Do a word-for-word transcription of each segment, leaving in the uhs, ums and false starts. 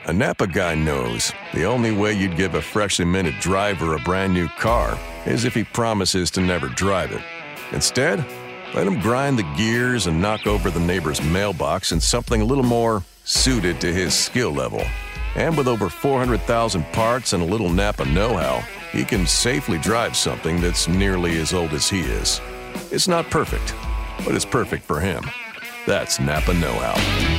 A Napa guy knows the only way you'd give a freshly minted driver a brand new car is if he promises to never drive it. Instead, let him grind the gears and knock over the neighbor's mailbox in something a little more suited to his skill level. And with over four hundred thousand parts and a little Napa know-how, he can safely drive something that's nearly as old as he is. It's not perfect, but it's perfect for him. That's Napa know-how.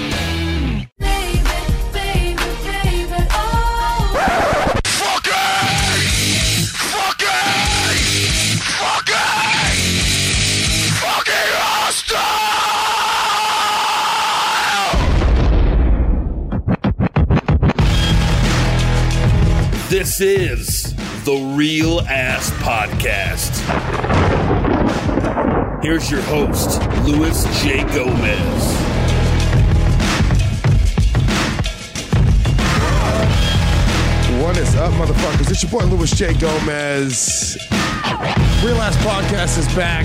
This is the Real Ass Podcast. Here's your host, Luis J. Gomez. What is up, motherfuckers? It's your boy, Luis J. Gomez. Real Ass Podcast is back.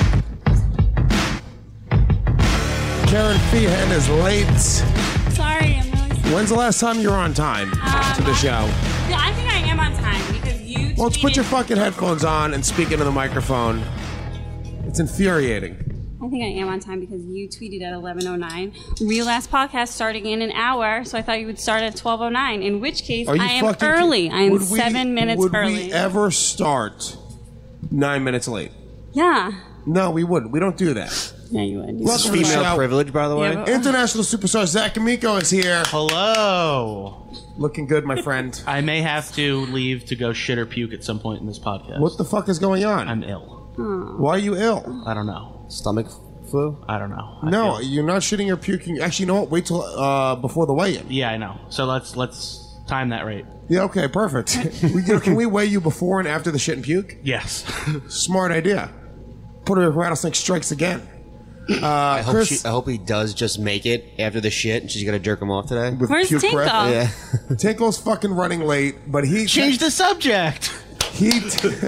Karen Feehan is late. Sorry, I'm really sorry. When's the last time you were on time um, to the show? Yeah, I think I am on time because you Well, let's put tweeted- your fucking headphones on and speak into the microphone. It's infuriating. I think I am on time because you tweeted at eleven oh nine. Real Ass Podcast starting in an hour, so I thought you would start at twelve oh nine, in which case Are you I am fucking- early. I am would we- seven minutes would early. Would we ever start nine minutes late? Yeah. No, we wouldn't. We don't do that. Yeah, you would. You Welcome to the Female show. privilege, by the way. Yeah, but- International superstar Zach Amico is here. Hello. Looking good, my friend. I may have to leave to go shit or puke at some point in this podcast. What the fuck is going on? I'm ill. Why are you ill? I don't know. Stomach flu? I don't know. I No, feel- you're not shitting or puking. Actually, you know what? Wait till uh, before the weigh-in. Yeah, I know. So let's let's time that right. Yeah, okay, perfect. we, you know, can we weigh you before and after the shit and puke? Yes. Smart idea. Put a rattlesnake strikes again. Uh, I hope, Chris, she, I hope he does just make it after the shit and she's going to jerk him off today. with Where's puke Tinkle? breath. Yeah. Tinkle's fucking running late, but he Change the subject. he t-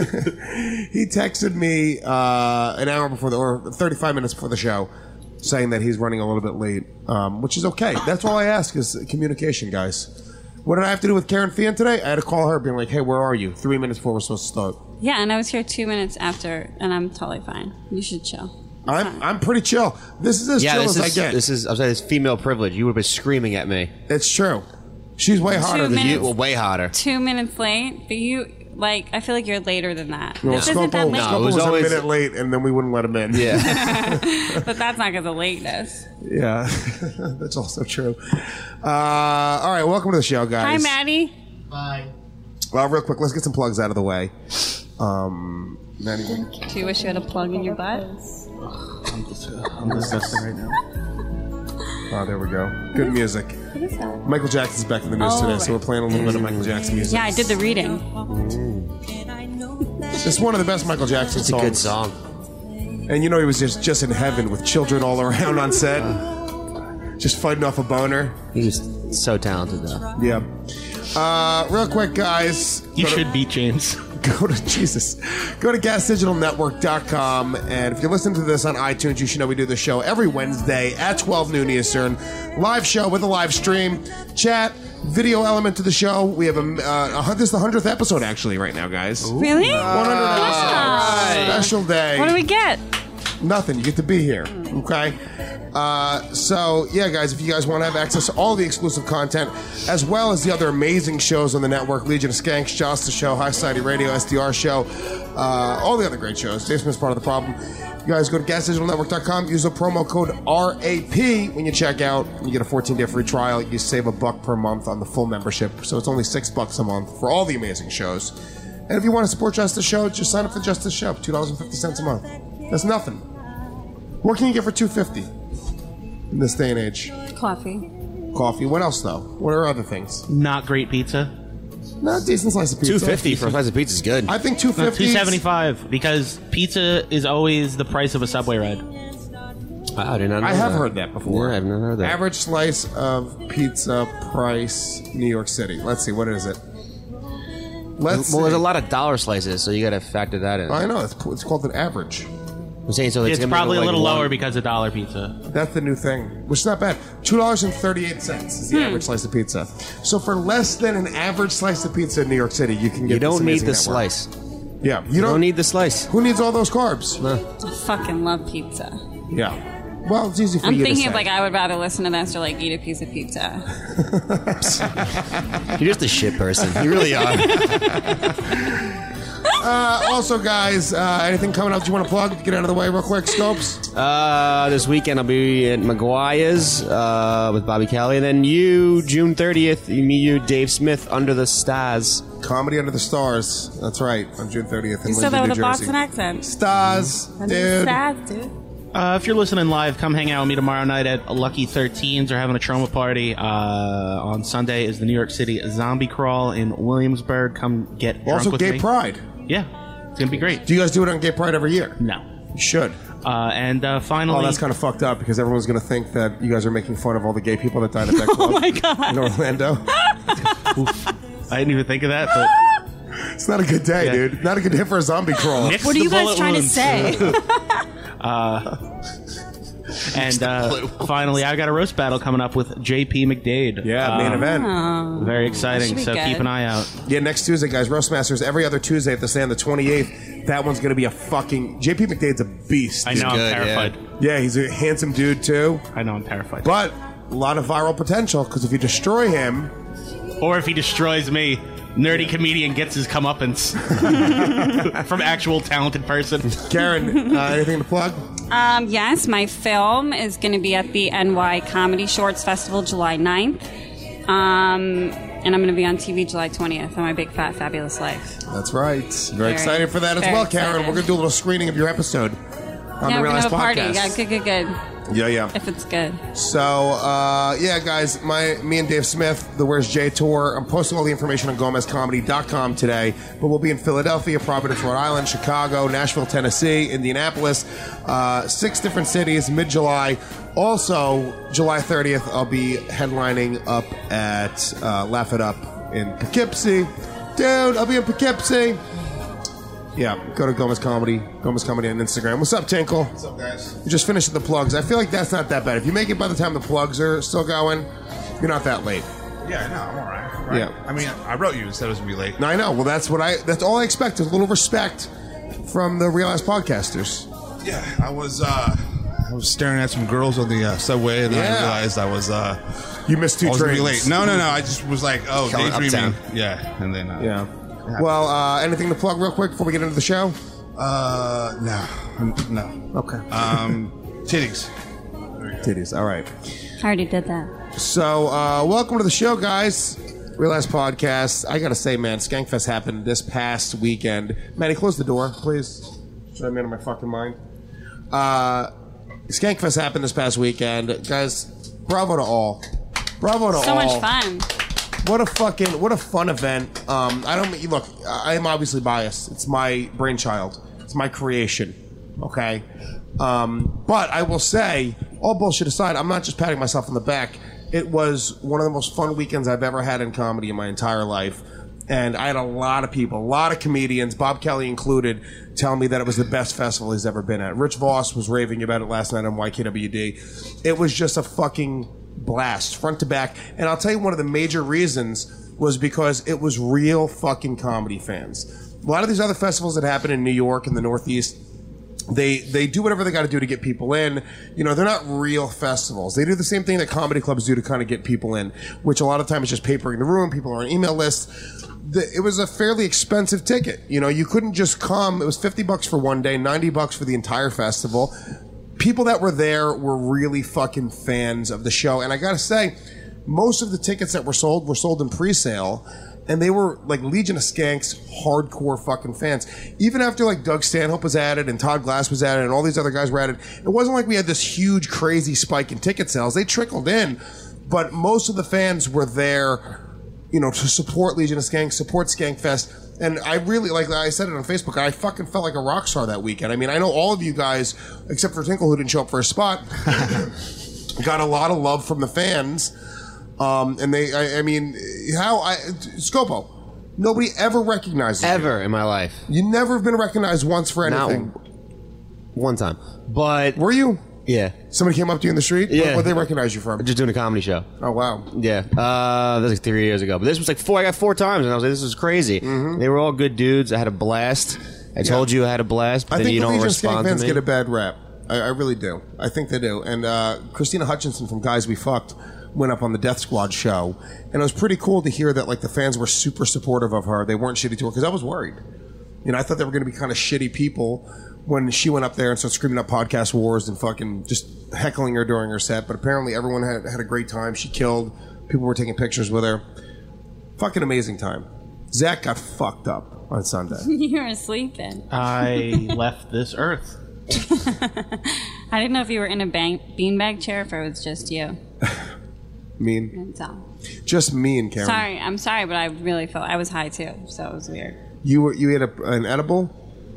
he texted me uh, an hour before the or thirty-five minutes before the show, saying that he's running a little bit late, um, which is okay. That's all I ask is communication, guys. What did I have to do with Karen Feehan today? I had to call her, being like, "Hey, where are you?" Three minutes before we're supposed to start. Yeah, and I was here two minutes after, and I'm totally fine. You should chill. I'm I'm pretty chill. This is as Yeah, chill this as I is, get. this is, I'm saying, it's female privilege. You would have been screaming at me. It's true. She's way hotter Two than minutes. you. You were way hotter. Two minutes late, but you, like, I feel like you're later than that. Well, This isn't that Scopo, late. No, Scopo it was, was a always- minute late, and then we wouldn't let him in. Yeah. But that's not because of lateness. Yeah, that's also true. Uh, all right, welcome to the show, guys. Hi, Maddie. Well, real quick, let's get some plugs out of the way. Um, Maddie, what- Do you wish you had a plug in your butt? I'm, dis- I'm disgusting right now. oh, there we go. Good music. What is that? Michael Jackson's back in the news Oh, today, right. so we're playing a little bit of Michael Jackson music. Yeah, I did the reading. It's one of the best Michael Jackson It's a songs. good song. And you know he was just, just in heaven with children all around on set, just fighting off a boner. He's so talented, though. Yeah. Uh, real quick, guys. You go to- should beat James. Go to Jesus. Go to gas digital network dot com, and if you listen to this on iTunes, you should know we do the show every Wednesday at twelve noon Eastern. Live show with a live stream, chat, video element to the show. We have a uh, a hun- this is the hundredth episode actually right now, guys. Really? one hundred episodes. Special day. What do we get? Nothing. You get to be here. Okay. Uh, so yeah, guys, if you guys want to have access to all the exclusive content, as well as the other amazing shows on the network, Legion of Skanks, Josta Show, High Society Radio, S D R Show, uh, all the other great shows. Dave Smith's part of the problem. You guys go to gas digital network dot com, use the promo code R A P when you check out. You get a fourteen day free trial. You save a buck per month on the full membership, so it's only six bucks a month for all the amazing shows. And if you want to support Justice Show, just sign up for Justice Show, two dollars and fifty cents a month. That's nothing. What can you get for two dollars and fifty cents in this day and age? Coffee. Coffee. What else, though? What are other things? Not great pizza. Not a decent slice of pizza. two fifty for a slice of pizza is good. I think two No, fifty. two seventy-five because pizza is always the price of a Subway ride. Wow, I did not know I have that. heard that before. Yeah, I've never heard that. Average slice of pizza price, New York City. Let's see. What is it? Let's Well, there's see. a lot of dollar slices, so you got to factor that in. I know. It's, it's called an average. I'm saying so. It's, It's gonna be probably a like little one- lower because of dollar pizza. That's the new thing, which is not bad. two dollars and thirty-eight cents is the average slice of pizza. So for less than an average slice of pizza in New York City, you can get You this don't need amazing the network. slice. Yeah, you, You don't, don't need the slice. Who needs all those carbs? I fucking love pizza. Yeah. Well, it's easy for I'm you to thinking say. of like I would rather listen to this or like eat a piece of pizza. You're just a shit person. You really are. Uh, also, guys, uh, anything coming up that you want to plug? Get out of the way real quick, Scopes. Uh, this weekend I'll be at Maguire's uh, with Bobby Kelly, and then you, June thirtieth, you meet you, Dave Smith, Under the Stars. Comedy Under the Stars. That's right, on June thirtieth in You said Lincoln, that New with a Jersey. Boston accent. Stars, That's dude. sad, dude. Uh, if you're listening live, come hang out with me tomorrow night at Lucky thirteens. We're having a trauma party. Uh, on Sunday is the New York City Zombie Crawl in Williamsburg. Come get drunk Also, with Gay me. Pride. Yeah, it's gonna be great. Do you guys do it on Gay Pride every year? No. You should. Uh, and uh, finally, Oh, that's kind of fucked up because everyone's going to think that you guys are making fun of all the gay people that died at that club Oh my god. in Orlando. I didn't even think of that. But It's not a good day, Yeah. dude. Not a good day for a zombie crawl. Nix What are the you guys bullet trying wounds. to say? And uh, finally, I've got a roast battle coming up with J P McDade. Yeah, main Uh, event. Very That exciting. should be So good. keep an eye out. Yeah, next Tuesday, guys. Roastmasters every other Tuesday at the stand, the twenty-eighth. That one's going to be a fucking... J P McDade's a beast. I know I'm good, yeah. terrified. Yeah, he's a handsome dude, too. I know I'm terrified. But a lot of viral potential because if you destroy him... Or if he destroys me, nerdy comedian gets his comeuppance from actual talented person. Karen, uh, anything to plug? Um, yes, my film is going to be at the N Y Comedy Shorts Festival July ninth. Um, and I'm going to be on T V July twentieth on My Big Fat Fabulous Life. That's right. Very, Very- excited for that as very well, Karen. excited. We're going to do a little screening of your episode on yeah, the we're Real going to Ass have a party. Podcast. Yeah, good, good, good. Yeah, yeah. If it's good. So, uh, yeah, guys, my me and Dave Smith, the Where's Jay tour. I'm posting all the information on Gomez Comedy dot com today, but we'll be in Philadelphia, Providence, Rhode Island, Chicago, Nashville, Tennessee, Indianapolis, uh, six different cities, mid-July. Also, July thirtieth, I'll be headlining up at uh, Laugh It Up in Poughkeepsie. Dude, I'll be in Poughkeepsie. Yeah, go to Gomez Comedy, Gomez Comedy on Instagram. What's up, Tinkle? What's up, guys? You just finished the plugs. I feel like that's not that bad. If you make it by the time the plugs are still going, you're not that late. Yeah, no, I'm all right. right. Yeah. I mean, I wrote you said it was gonna be late. No, I know. Well, that's what I. That's all I expect is a little respect from the Real Ass Podcasters. Yeah, I was. uh I was staring at some girls on the uh, subway, and then Yeah. I realized I was. uh You missed two I was gonna be trains. late. No, no, no. I just was like, oh, Going daydreaming. uptown. Yeah, and then. Uh, Yeah. Well, uh, anything to plug real quick before we get into the show? Uh, no, no. Okay. Um, titties. Titties. All right. I already did that. So, uh, welcome to the show, guys. Real Ass Podcast. I gotta say, man, Skankfest happened this past weekend. Manny, close the door, please. Should I made up my fucking mind? Uh, Skankfest happened this past weekend, guys. Bravo to all. Bravo to all. So much fun. What a fucking what a fun event. Um, I don't mean look. I am obviously biased. It's my brainchild. It's my creation. Okay. Um, but I will say, all bullshit aside, I'm not just patting myself on the back. It was one of the most fun weekends I've ever had in comedy in my entire life. And I had a lot of people, a lot of comedians, Bob Kelly included, telling me that it was the best festival he's ever been at. Rich Voss was raving about it last night on Y K W D. It was just a fucking blast, front to back. And I'll tell you one of the major reasons was because it was real fucking comedy fans. A lot of these other festivals that happen in New York and the Northeast, they they do whatever they got to do to get people in. You know, they're not real festivals. They do the same thing that comedy clubs do to kind of get people in, which a lot of times is just papering the room. People are on email lists. The, it was a fairly expensive ticket. You know, you couldn't just come. It was fifty bucks for one day, ninety bucks for the entire festival. People that were there were really fucking fans of the show. And I got to say, most of the tickets that were sold were sold in pre-sale. And they were like Legion of Skanks, hardcore fucking fans. Even after like Doug Stanhope was added and Todd Glass was added and all these other guys were added, it wasn't like we had this huge, crazy spike in ticket sales. They trickled in, but most of the fans were there, you know, to support Legion of Skanks, support Skankfest. And I really, like I said it on Facebook, I fucking felt like a rock star that weekend. I mean, I know all of you guys, except for Tinkle, who didn't show up for a spot, got a lot of love from the fans. Um, and they, I, I mean, how I, Scopo, nobody ever recognizes you. Ever in my life. You never have been recognized once for Not- anything. One time. But, Were you? yeah. Somebody came up to you in the street? Yeah. What they recognize you from? Just doing a comedy show. Oh, wow. Yeah. Uh, that was like three years ago. But this was like four. I got four times, and I was like, this is crazy. Mm-hmm. They were all good dudes. I had a blast. I told you I had a blast, but I then think you the don't Legion of Skank respond to fans me. get a bad rap. I, I really do. I think they do. And uh, Christina Hutchinson from Guys We Fucked went up on the Death Squad show, and it was pretty cool to hear that like the fans were super supportive of her. They weren't shitty to her because I was worried. You know, I thought they were going to be kind of shitty people when she went up there and started screaming up podcast wars and fucking just heckling her during her set. But apparently everyone had, had a great time. She killed. People were taking pictures with her. Fucking amazing time. Zach got fucked up on Sunday. You were sleeping. I left this earth. I didn't know if you were in a bank, beanbag chair or if it was just you. Mean. That's all. Just me and Karen. Sorry, I'm sorry, but I really felt I was high too, so it was weird. You were you had a, an edible?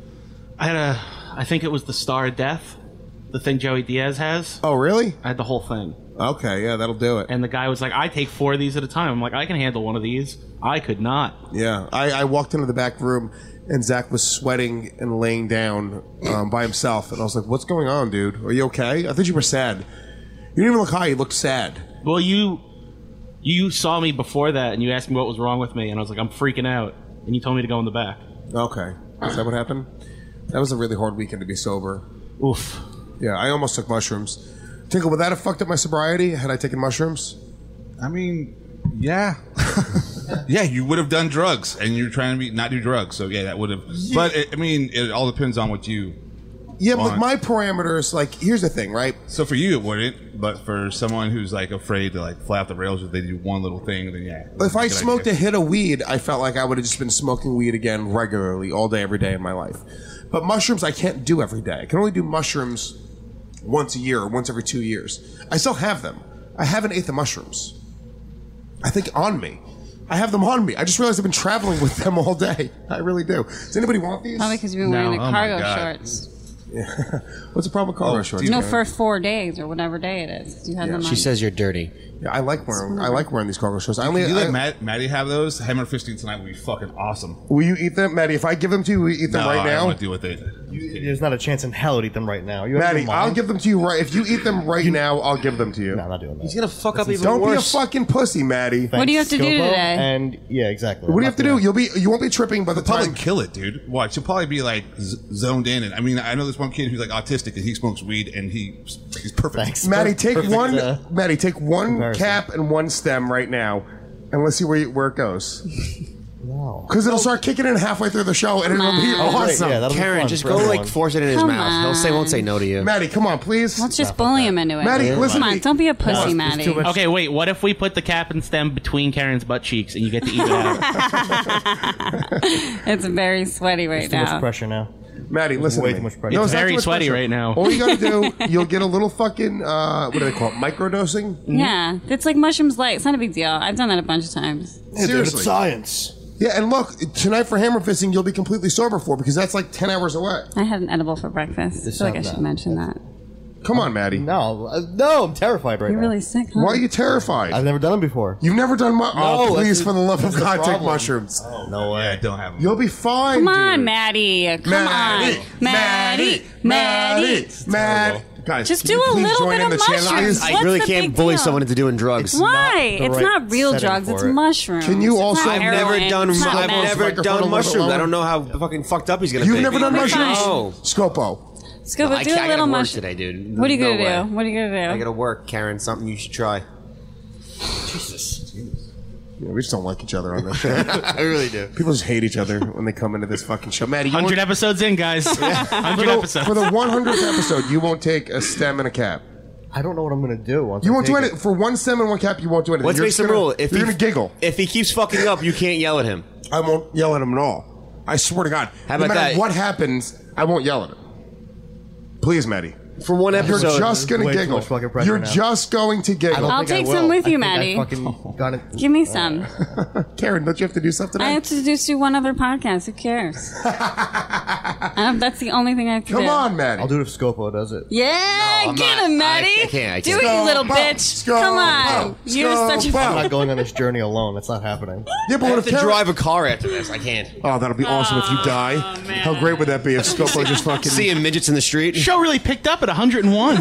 I had a, I think it was the Star of Death, the thing Joey Diaz has. Oh, really? I had the whole thing. Okay, yeah, that'll do it. And the guy was like, I take four of these at a time. I'm like, I can handle one of these. I could not. Yeah, I, I walked into the back room and Zach was sweating and laying down um, by himself, and I was like, "What's going on, dude? Are you okay?" I thought you were sad. You didn't even look high. You looked sad. Well, you you saw me before that, and you asked me what was wrong with me, and I was like, I'm freaking out. And you told me to go in the back. Okay, is that what happened? That was a really hard weekend to be sober. Oof. Yeah, I almost took mushrooms. Tinkle, would that have fucked up my sobriety had I taken mushrooms? I mean, yeah. Yeah, you would have done drugs, and you're trying to be, not do drugs. So, yeah, that would have. But, it, I mean, it all depends on what you Yeah, but want. my parameters, like, here's the thing, right? So, for you, it wouldn't. But for someone who's, like, afraid to, like, fly off the rails if they do one little thing, then, yeah. If I Good smoked idea. a hit of weed, I felt like I would have just been smoking weed again regularly, all day, every day in my life. But mushrooms, I can't do every day. I can only do mushrooms once a year or once every two years. I still have them. I haven't ate the mushrooms. I think on me. I have them on me. I just realized I've been traveling with them all day. I really do. Does anybody want these? Probably because you've been No. wearing the Oh my cargo God. shorts. What's the problem with cargo shorts? No, man? for four days or whatever day it is. You have them She on. says you're dirty. Yeah, I like wearing. I like wearing these cargo shorts. I only. Can you I, let Matt, Maddie have those? Hammer fisting tonight would be fucking awesome. will you eat them, Maddie? If I give them to you, will you eat them No, right I don't now? want to deal with it. You, there's not a chance in hell to eat them right now. You Maddie, your I'll mind? give them to you right. If you eat them right now, I'll give them to you. No, I'm not doing that. He's gonna fuck up even Don't worse. be a fucking pussy, Maddie. What do you have to do Scopo, today? And yeah, exactly. What do you have to do? You'll be. You won't be tripping by the Probably time. kill it, dude. Watch. He'll probably be like z- zoned in. And I mean, I know this one kid who's like autistic and he smokes weed and he he's perfect. Thanks. Maddie, take Perfect, one. uh, Maddie, take one comparison. cap and one stem right now, and let's see where you, where it goes. No. Because it'll start kicking in halfway through the show, and it'll be Oh, great. awesome. Yeah, that'll be Karen, fun just for go everyone. like force it in his Come mouth. He'll say, won't on. say no to you. Maddie, come on, please. Let's just bully him into it. Maddie, listen Come to on, me. don't be a pussy, it's Maddie. too much- Okay, wait. What if we put the cap and stem between Karen's butt cheeks and you get to eat it out? It's very sweaty right Too much now. pressure now. Maddie, listen way to me. too much pressure. No, It's not very too much sweaty pressure. right now. All you gotta do, you'll get a little fucking uh, what do they call it? Microdosing. Yeah, it's like mushrooms light. It's not a big deal. I've done that a bunch of times. Seriously. science. Yeah, and look, tonight for hammer fisting, you'll be completely sober for because that's like ten hours away. I had an edible for breakfast. I feel like I sounds should bad. mention that. Come on, Maddie. No, uh, no, I'm terrified right You're now. really sick, huh? Why are you terrified? I've never done them before. You've never done mu- Oh, No, please, that's for the love that's of the God, take problem. mushrooms. No way. Yeah, don't have them. You'll be fine. Come on, dude. Maddie. Come Maddie, on. Maddie. Maddie. Maddie. Guys, Just can do you a please little join bit in of the channel? mushrooms. I What's really the can't big bully deal? someone into doing drugs. Why? the It's right not real setting drugs. for It's it. mushrooms. Can you It's also- not I've I've never heroin. done. It's not I've meth. never Microphone done a little mushrooms. lower. I don't know how fucking fucked up he's gonna You've be. never done Fine. mushrooms? No. Scopo. Scoop I it. Do can't- a I little gotta work mushroom. today, dude. What are you No gonna way. do? What are you gonna do? I gotta work, Karen. Something you should try. Yeah, we just don't like each other on this show. I really do. People just hate each other when they come into this fucking show. Maddie, you one hundred won't, episodes in, guys. one hundred for, the, episodes. for the one hundredth episode, you won't take a stem and a cap. I don't know what I'm going to do. Once You I won't do take anything. For one stem and one cap, you won't do anything. Let's You're make just some gonna- rule. If you're he, going to giggle. If he keeps fucking up, you can't yell at him. I won't yell at him at all. I swear to God. How no about matter that? what happens, I won't yell at him. Please, Maddie. For one You're episode. just going to way too giggle. much fucking pressure You're now. just going to I giggle. don't I'll think I take will. some with I you, think I Maddie. fucking got it. Give me some. Karen, don't you have to do something? I have to just do one other podcast. Who cares? um, that's the only thing I have to Come do. on, Maddie. I'll do it if Scopo does it. Yeah, I'm get not- him, Maddie. I- I can't, I Do can't. it, you little Scopo, bitch. Scopo, Come on. You're such a. Scopo. I'm not going on this journey alone. It's not happening. Yeah, but I what have if to Karen... drive a car after this. I can't. Oh, that'll be awesome if you die. man. How great would that be if Scopo just fucking... Seeing midgets in the street. Show really picked up at one hundred and one.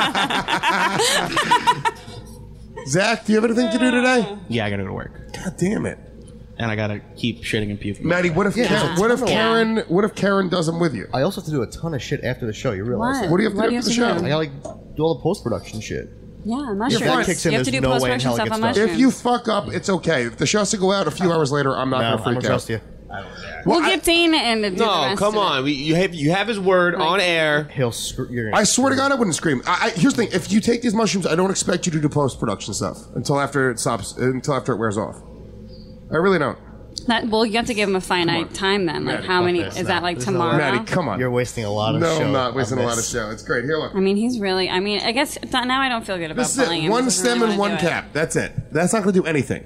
Zach, do you have anything to do today? Yeah, I gotta go to work, God damn it. and I gotta keep shitting and puking. Maddie, what if Karen, what if Karen what if Karen does them with you? I also have to do a ton of shit after the show. You realize What? that? What do you have to What do do you after the have show? to I gotta like do all the post production shit. Yeah, mushrooms. If that kicks in, you have to there's do no way in post-production hell it stuff on gets done. mushrooms. If you fuck up, it's okay. If the show has to go out a few hours later, I'm not No, going I to don't freak trust out. you. We'll Well, I- get Dana in to do the No, rest come of it. on. We, you have you have his word on air. He'll screw. You're gonna I swear to God, I wouldn't scream. I, I, here's the thing: if you take these mushrooms, I don't expect you to do post production stuff until after it stops, until after it wears off. I really don't. That, well, you have to give him a finite time then. Like, Maddie, how fuck many? this. Is No, that like there's no tomorrow? Maddie, come on. You're wasting a lot of no, show. I'm not wasting on a lot of this. show. It's great. Here, look. I mean, he's really. I mean, I guess th- now I don't feel good about This is bullying it. him. One He doesn't stem really and wanna one do it. cap. That's it. That's not going to do anything.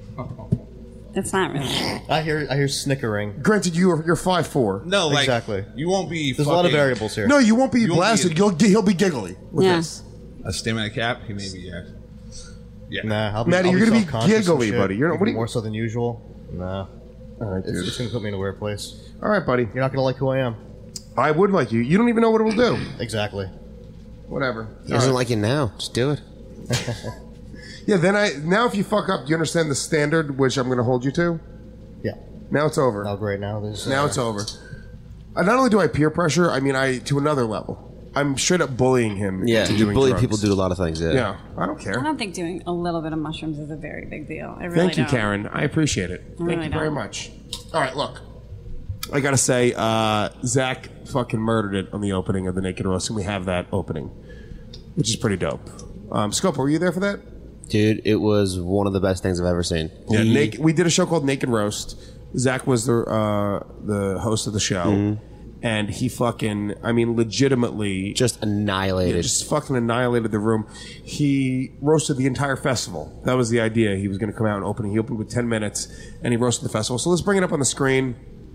That's not really. I hear. I hear snickering. Granted, you are, you're five four. No, like Exactly. you won't be. There's a lot of fucking- variables here. No, you won't be You won't blasted. be- You'll gi- he'll be giggly with Yeah. this. A stamina cap. He may be. Yeah. Yeah. Nah, I'll be, Maddie, I'll you're be gonna be self-conscious and giggly, shit. buddy. You're not- Even what do you- more so than usual. Nah, All right, it's, dude. it's gonna put me in a weird place. All right, buddy. You're not gonna like who I am. I would like you. You don't even know what it will do. Exactly. Whatever. He doesn't like it now. Just do it. Yeah. Then I now if you fuck up, do you understand the standard which I'm going to hold you to? Yeah. Now it's over. Oh, great. Now there's. Now uh, it's over. Uh, not only do I peer pressure, I mean I to another level. I'm straight up bullying him. Yeah, into you doing bully drugs. people do a lot of things. Yeah. Yeah, I don't I care. don't think doing a little bit of mushrooms is a very big deal. I really Thank you, don't. Karen. I appreciate it. Thank really you very don't. much. All right, look. I gotta say, uh, Zach fucking murdered it on the opening of the Naked Roast, and we have that opening, which is pretty dope. Um, Scope, were you there for that? Dude, it was one of the best things I've ever seen. Yeah, He- Naked, we did a show called Naked Roast. Zach was the uh, the host of the show, Mm-hmm. and he fucking, I mean, legitimately just annihilated. just fucking annihilated the room. He roasted the entire festival. That was the idea. He was going to come out and open. He opened with ten minutes, and he roasted the festival. So let's bring it up on the screen.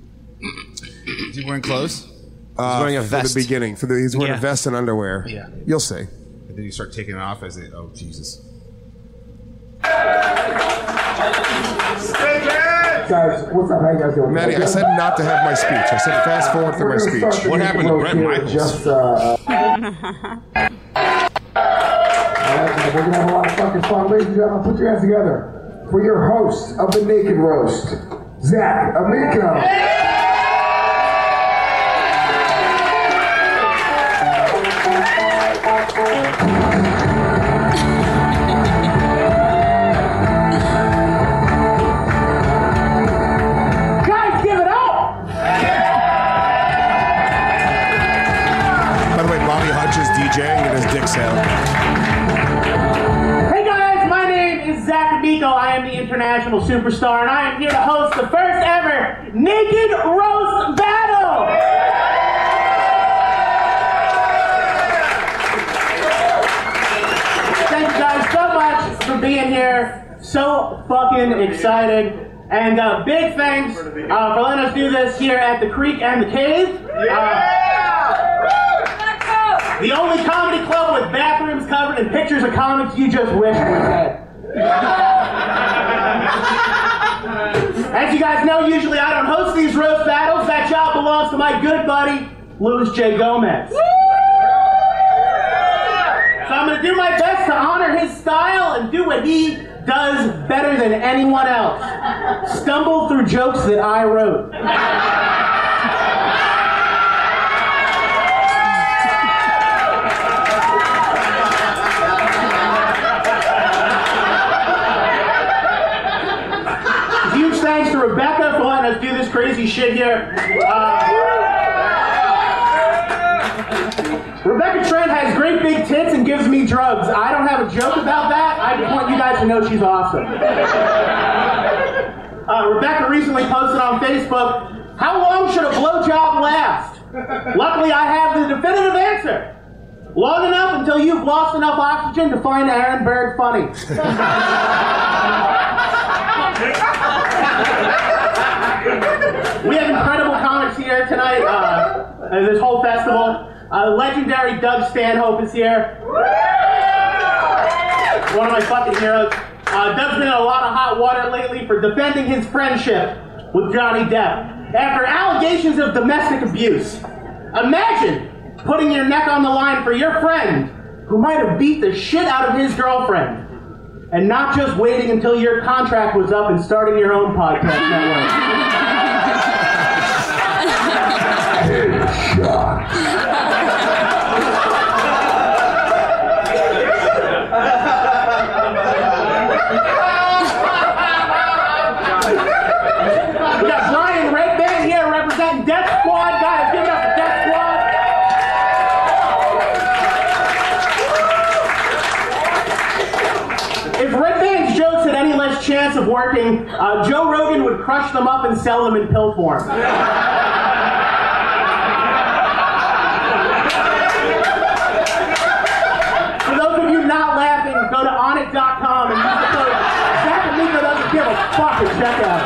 Is he wearing clothes? Uh, wearing a for vest. the beginning. For the, he's wearing Yeah. a vest and underwear. Yeah. You'll see. And then you start taking it off as it. Oh Jesus. Guys, what's up? How you guys doing? Maddie, I said not to have my speech. I said fast forward through my We're gonna start speech. the What Naked happened to Roast Bret here Michaels? Just, uh, uh, Alright, we're gonna have a lot of fucking fun. Ladies and gentlemen, put your hands together for your host of the Naked Roast, Zach Amico. Guys, give it up! By the way, Bobby Hutch is DJing and his dick sound. Hey guys, my name is Zach Amico. I am the international superstar, and I am here to host the first ever Naked Roast Battle. Thank you guys so much for being here. So fucking excited. And uh, big thanks uh, for letting us do this here at the Creek and the Cave. Uh, the only comedy club with bathrooms covered in pictures of comics you just wish was dead. As you guys know, usually I don't host these roast battles. That job belongs to my good buddy, Luis J. Gomez. So I'm going to do my best to honor his style and do what he does better than anyone else. Stumble through jokes that I wrote. Huge thanks to Rebecca for letting us do this crazy shit here. Uh, Rebecca Trent has great big tits and gives me drugs. I don't have a joke about that. I just want you guys to know she's awesome. Uh, Rebecca recently posted on Facebook, how long should a blowjob last? Luckily, I have the definitive answer. Long enough until you've lost enough oxygen to find Aaron Berg funny. We have incredible comics here tonight, uh, at this whole festival. Uh, legendary Doug Stanhope is here. One of my fucking heroes. Uh, Doug's been in a lot of hot water lately for defending his friendship with Johnny Depp after allegations of domestic abuse. Imagine putting your neck on the line for your friend who might have beat the shit out of his girlfriend, and not just waiting until your contract was up and starting your own podcast network. Headshot. We got Brian Redband here representing Death Squad. Guys, give it up for Death Squad. If Redband's jokes had any less chance of working, uh, Joe Rogan would crush them up and sell them in pill form. For those of you not laughing, go to onnit dot com and use the code Zach Amico doesn't give a fuck at checkout.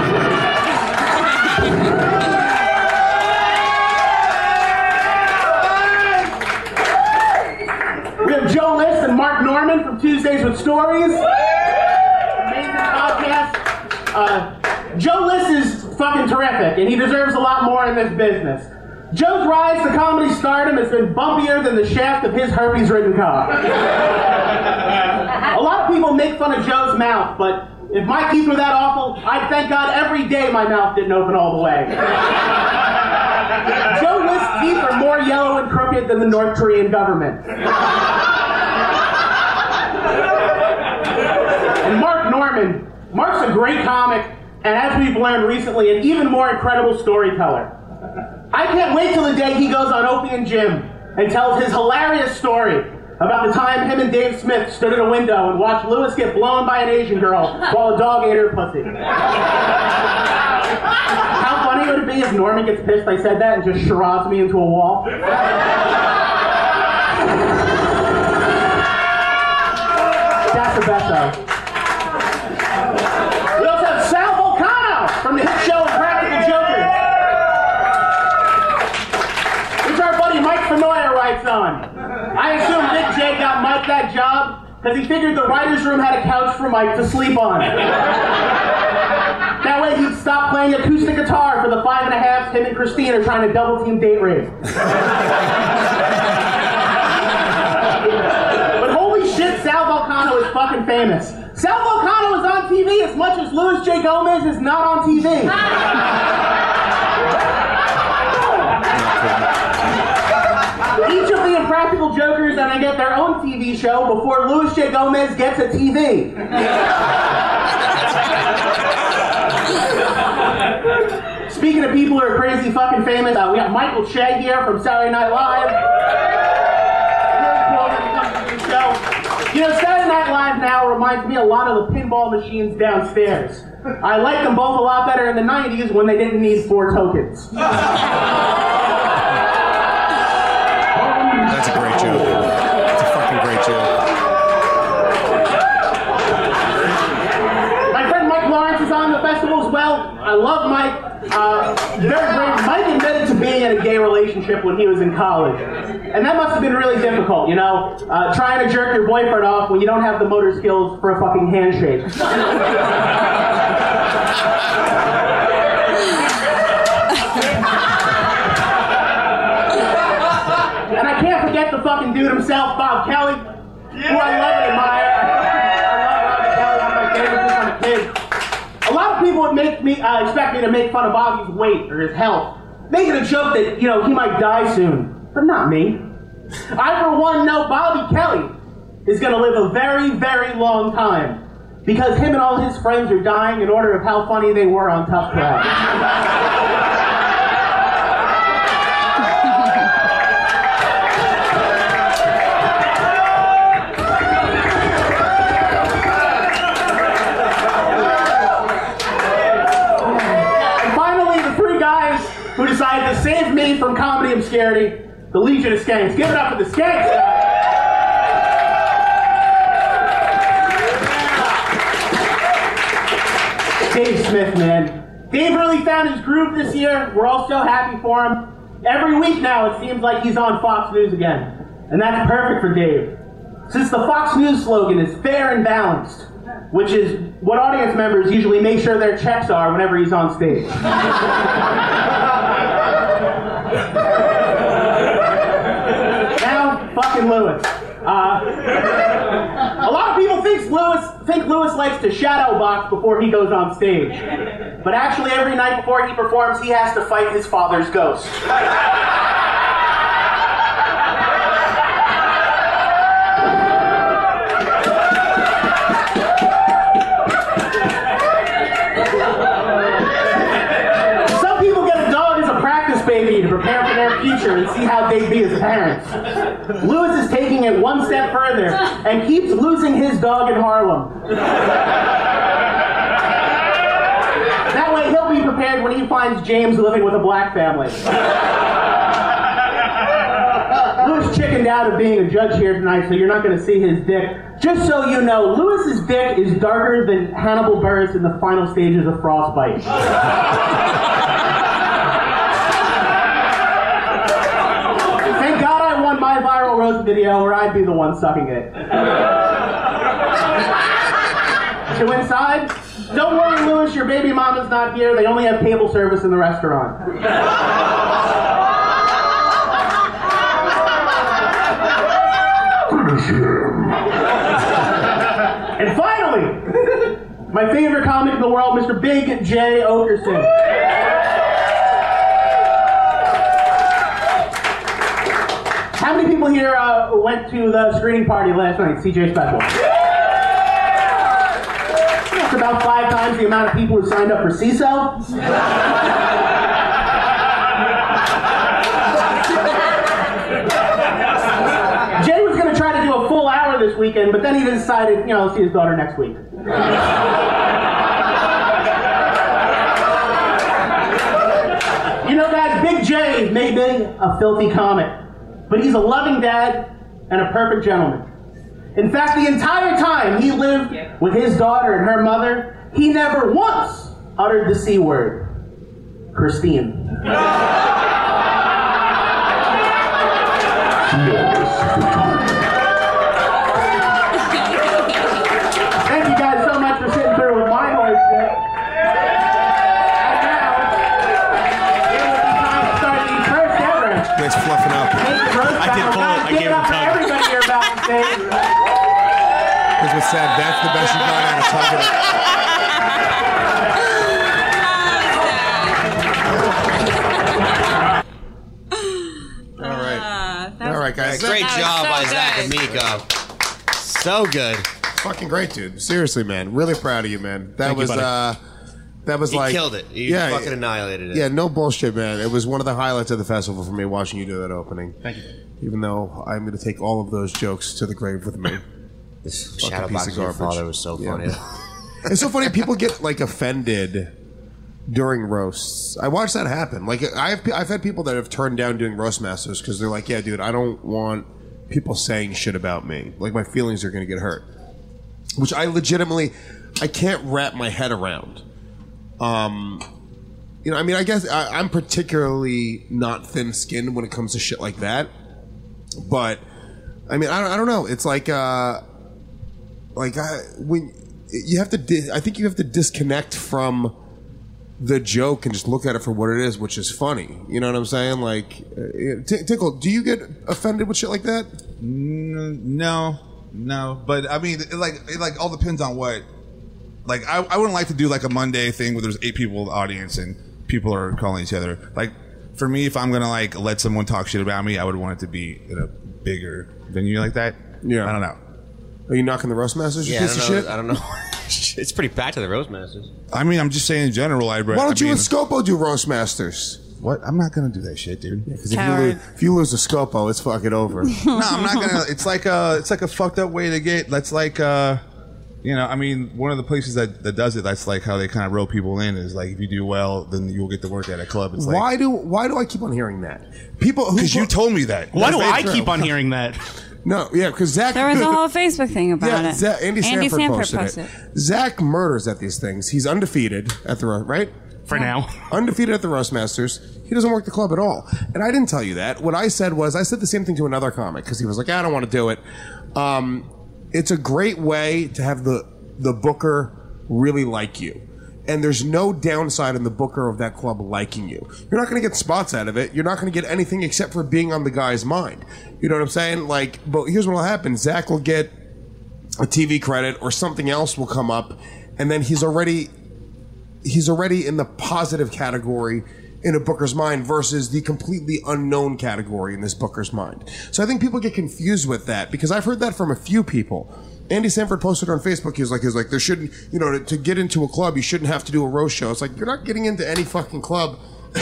We have Joe List and Mark Norman from Tuesdays with Stories. Amazing podcast. Uh, Joe List is fucking terrific, and he deserves a lot more in this business. Joe's rise to comedy stardom has been bumpier than the shaft of his herpes-ridden cock. A lot of people make fun of Joe's mouth, but if my teeth were that awful, I'd thank God every day my mouth didn't open all the way. Joe List's teeth are more yellow and crooked than the North Korean government. And Mark Norman. Mark's a great comic, and as we've learned recently, an even more incredible storyteller. I can't wait till the day he goes on Opie and Jim and tells his hilarious story about the time him and Dave Smith stood at a window and watched Lewis get blown by an Asian girl while a dog ate her pussy. How funny would it be if Norman gets pissed I said that and just charades me into a wall? That's the best though. We also have Sal Vulcano from the hit show Impractical Jokers. Which our buddy Mike Fenoya writes on. I assume Big J got Mike that job because he figured the writer's room had a couch for Mike to sleep on. That way he'd stop playing acoustic guitar for the five and a half him and Christine are trying to double team date rape. But holy shit, Sal Vulcano is fucking famous. Sal Vulcano is on T V as much as Louis J. Gomez is not on T V. Each of the Impractical Jokers are going to get their own T V show before Louis J. Gomez gets a T V. Speaking of people who are crazy fucking famous, uh, we got Michael Che here from Saturday Night Live. Really cool that he comes to the show. You know, Saturday Night Live now reminds me a lot of the pinball machines downstairs. I liked them both a lot better in the nineties when they didn't need four tokens. That's a great joke. That's a fucking great joke. My friend Mike Lawrence is on the festival as well. I love Mike. Uh, very great. Mike admitted to being in a gay relationship when he was in college. And that must have been really difficult, you know? Uh, trying to jerk your boyfriend off when you don't have the motor skills for a fucking handshake. And I can't forget the fucking dude himself, Bob Kelly, who I love and admire. I love Bob Kelly, one of my favorites since I'm a kid. A lot of people would make me uh, expect me to make fun of Bobby's weight or his health, making a joke that, you know, he might die soon. But not me. I, for one, know Bobby Kelly is going to live a very, very long time because him and all his friends are dying in order of how funny they were on Tough Crowd. Who decided to save me from comedy obscurity the Legion of Skanks. Give it up for the Skanks, guys. Dave Smith, man. Dave really found his groove this year. We're all so happy for him. Every week now, it seems like he's on Fox News again. And that's perfect for Dave. Since the Fox News slogan is fair and balanced, which is what audience members usually make sure their checks are whenever he's on stage. Now, fucking Lewis. Uh, a lot of people think Lewis, think Lewis likes to shadow box before he goes on stage. But actually, every night before he performs, he has to fight his father's ghost. Some people get a dog as a practice baby to prepare for their future and see how they'd be as parents. Lewis is taking it one step further and keeps losing his dog in Harlem. That way he'll be prepared when he finds James living with a black family. Lewis chickened out of being a judge here tonight, so you're not going to see his dick. Just so you know, Lewis's dick is darker than Hannibal Buress in the final stages of Frostbite. Thank God I won my viral roast video, or I'd be the one sucking it. So inside, don't worry, Lewis, your baby mama's not here. They only have table service in the restaurant. And finally, my favorite comic in the world, Mister Big J. Okerson. How many people here uh, went to the screening party last night, C J Special? That's about five times the amount of people who signed up for C I S O. Jay was going to try to do a full hour this weekend, but then he decided, you know, see his daughter next week. You know, guys, Big J may be a filthy comic, but he's a loving dad and a perfect gentleman. In fact, the entire time he lived with his daughter and her mother, he never once uttered the C word. Christine. Thank you guys so much for sitting through with my voice shit. And now, it will be time to start the first ever. Thanks for fluffing up. I did pull it. I gave him time. Everybody here about the stage. Here's what's sad. That's the best you got out of talking about. All right. All right, guys. Great job so by good. Zach Amico. So good. Fucking great, dude. Seriously, man. Really proud of you, man. That Thank you, was buddy. uh that was He like killed it. He yeah, fucking annihilated it. Yeah, no bullshit, man. It was one of the highlights of the festival for me watching you do that opening. Thank you. Even though I'm going to take all of those jokes to the grave with me. This Fucking shadow piece box of of your garbage. father was so Yeah. funny. It's so funny. People get like offended during roasts. I watched that happen. Like I've I've had people that have turned down doing roast masters because they're like, yeah, dude, I don't want people saying shit about me. Like my feelings are going to get hurt. Which I legitimately, I can't wrap my head around. Um, you know, I mean, I guess I, I'm particularly not thin-skinned when it comes to shit like that. But I mean, I don't, I don't know. It's like, uh, like I, when you have to, di- I think you have to disconnect from the joke and just look at it for what it is, which is funny. You know what I'm saying? Like, uh, T- Tickle, do you get offended with shit like that? No, no. But I mean, it like it like all depends on what. Like, I, I wouldn't like to do like a Monday thing where there's eight people in the audience and people are calling each other. Like, for me, if I'm gonna like let someone talk shit about me, I would want it to be in a bigger venue like that. Yeah. I don't know. Are you knocking the roast masters? You Yeah, I piece don't of know. shit. I don't know. It's pretty packed to the Roastmasters. I mean, I'm just saying in general. I Why don't I you mean, and Scopo do roast masters? What? I'm not gonna do that shit, dude. Because if, you lose- if you lose a Scopo, it's fucking over. No, I'm not gonna. It's like a, it's like a fucked up way to get. That's like, uh, You know, I mean, one of the places that, that does it, that's like how they kind of rope people in, is like if you do well, then you'll get to work at a club. It's Why like, do why do I keep on hearing that? People who because you told me that. Why do That's I true. keep on hearing that? No, yeah, because Zach. There was a whole Facebook thing about yeah, it. Zach, Andy, Andy Sanford, Sanford posted, posted it. Zach murders at these things. He's undefeated at the ro- right For now. undefeated at the Roast Masters. He doesn't work the club at all. And I didn't tell you that. What I said was I said the same thing to another comic because he was like, I don't want to do it. Um, it's a great way to have the the booker really like you. And there's no downside in the booker of that club liking you. You're not going to get spots out of it. You're not going to get anything except for being on the guy's mind. You know what I'm saying? Like, but here's what will happen. Zach will get a T V credit or something else will come up, and then he's already he's already in the positive category in a booker's mind versus the completely unknown category in this booker's mind. So I think people get confused with that because I've heard that from a few people. Andy Sanford posted on Facebook, he was like, he was like, there shouldn't, you know, to, to get into a club, you shouldn't have to do a roast show. It's like, you're not getting into any fucking club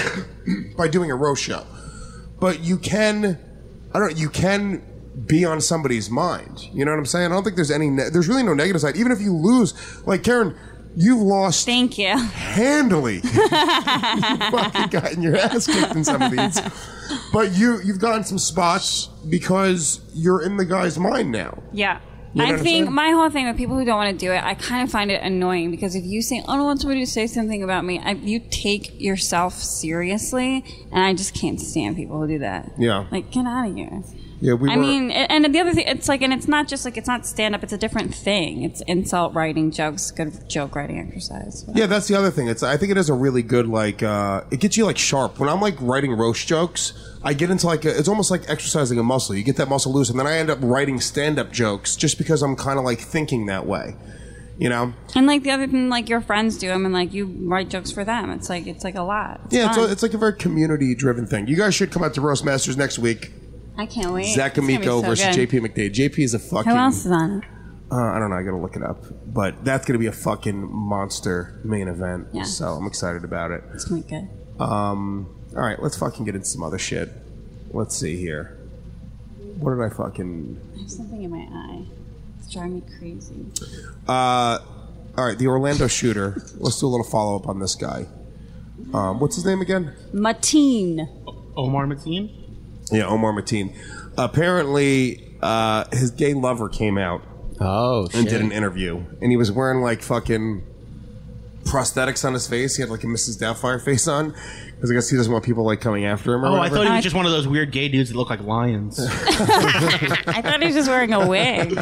by doing a roast show. But you can, I don't know, you can be on somebody's mind. You know what I'm saying? I don't think there's any, ne- there's really no negative side. Even if you lose, like Karen, you've lost. Thank you. Handily. You fucking gotten your ass kicked in some of these. But you, you've gotten some spots because you're in the guy's mind now. Yeah. You know I what I'm think saying? my whole thing with people who don't want to do it, I kind of find it annoying because if you say, "I don't want somebody to say something about me," I, you take yourself seriously, and I just can't stand people who do that. Yeah. Like, get out of here. Yeah, we I were- mean, and the other thing, it's like, and it's not just like, it's not stand up, it's a different thing. It's insult writing, jokes, good joke writing exercise. Yeah, that's the other thing. It's I think it is a really good like uh it gets you like sharp. When I'm like writing roast jokes, I get into like a, it's almost like exercising a muscle. You get that muscle loose, and then I end up writing stand-up jokes just because I'm kind of like thinking that way. You know? And like the other thing, like your friends do them, and like you write jokes for them. It's like, it's like a lot. It's Yeah, it's, fun. a, it's like a very community-driven thing. You guys should come out to Roast Masters next week. I can't wait. Zach It's gonna be Amico so versus good. J P McDade. J P is a fucking. Who else is on it? Uh, I don't know. I gotta look it up. But that's gonna be a fucking monster main event. Yeah. So I'm excited about it. It's gonna be good. Um. All right, let's fucking get into some other shit. Let's see here. What did I fucking? I have something in my eye. It's driving me crazy. Uh. All right, the Orlando shooter. Let's do a little follow up on this guy. Um. What's his name again? Mateen. Omar Mateen? Yeah, Omar Mateen. Apparently, uh, his gay lover came out. Oh, and shit. did an interview, and he was wearing like fucking prosthetics on his face. He had like a Missus Doubtfire face on because I guess he doesn't want people like coming after him. Or Oh, I whatever. thought he was just one of those weird gay dudes that look like lions. I thought he was just wearing a wig.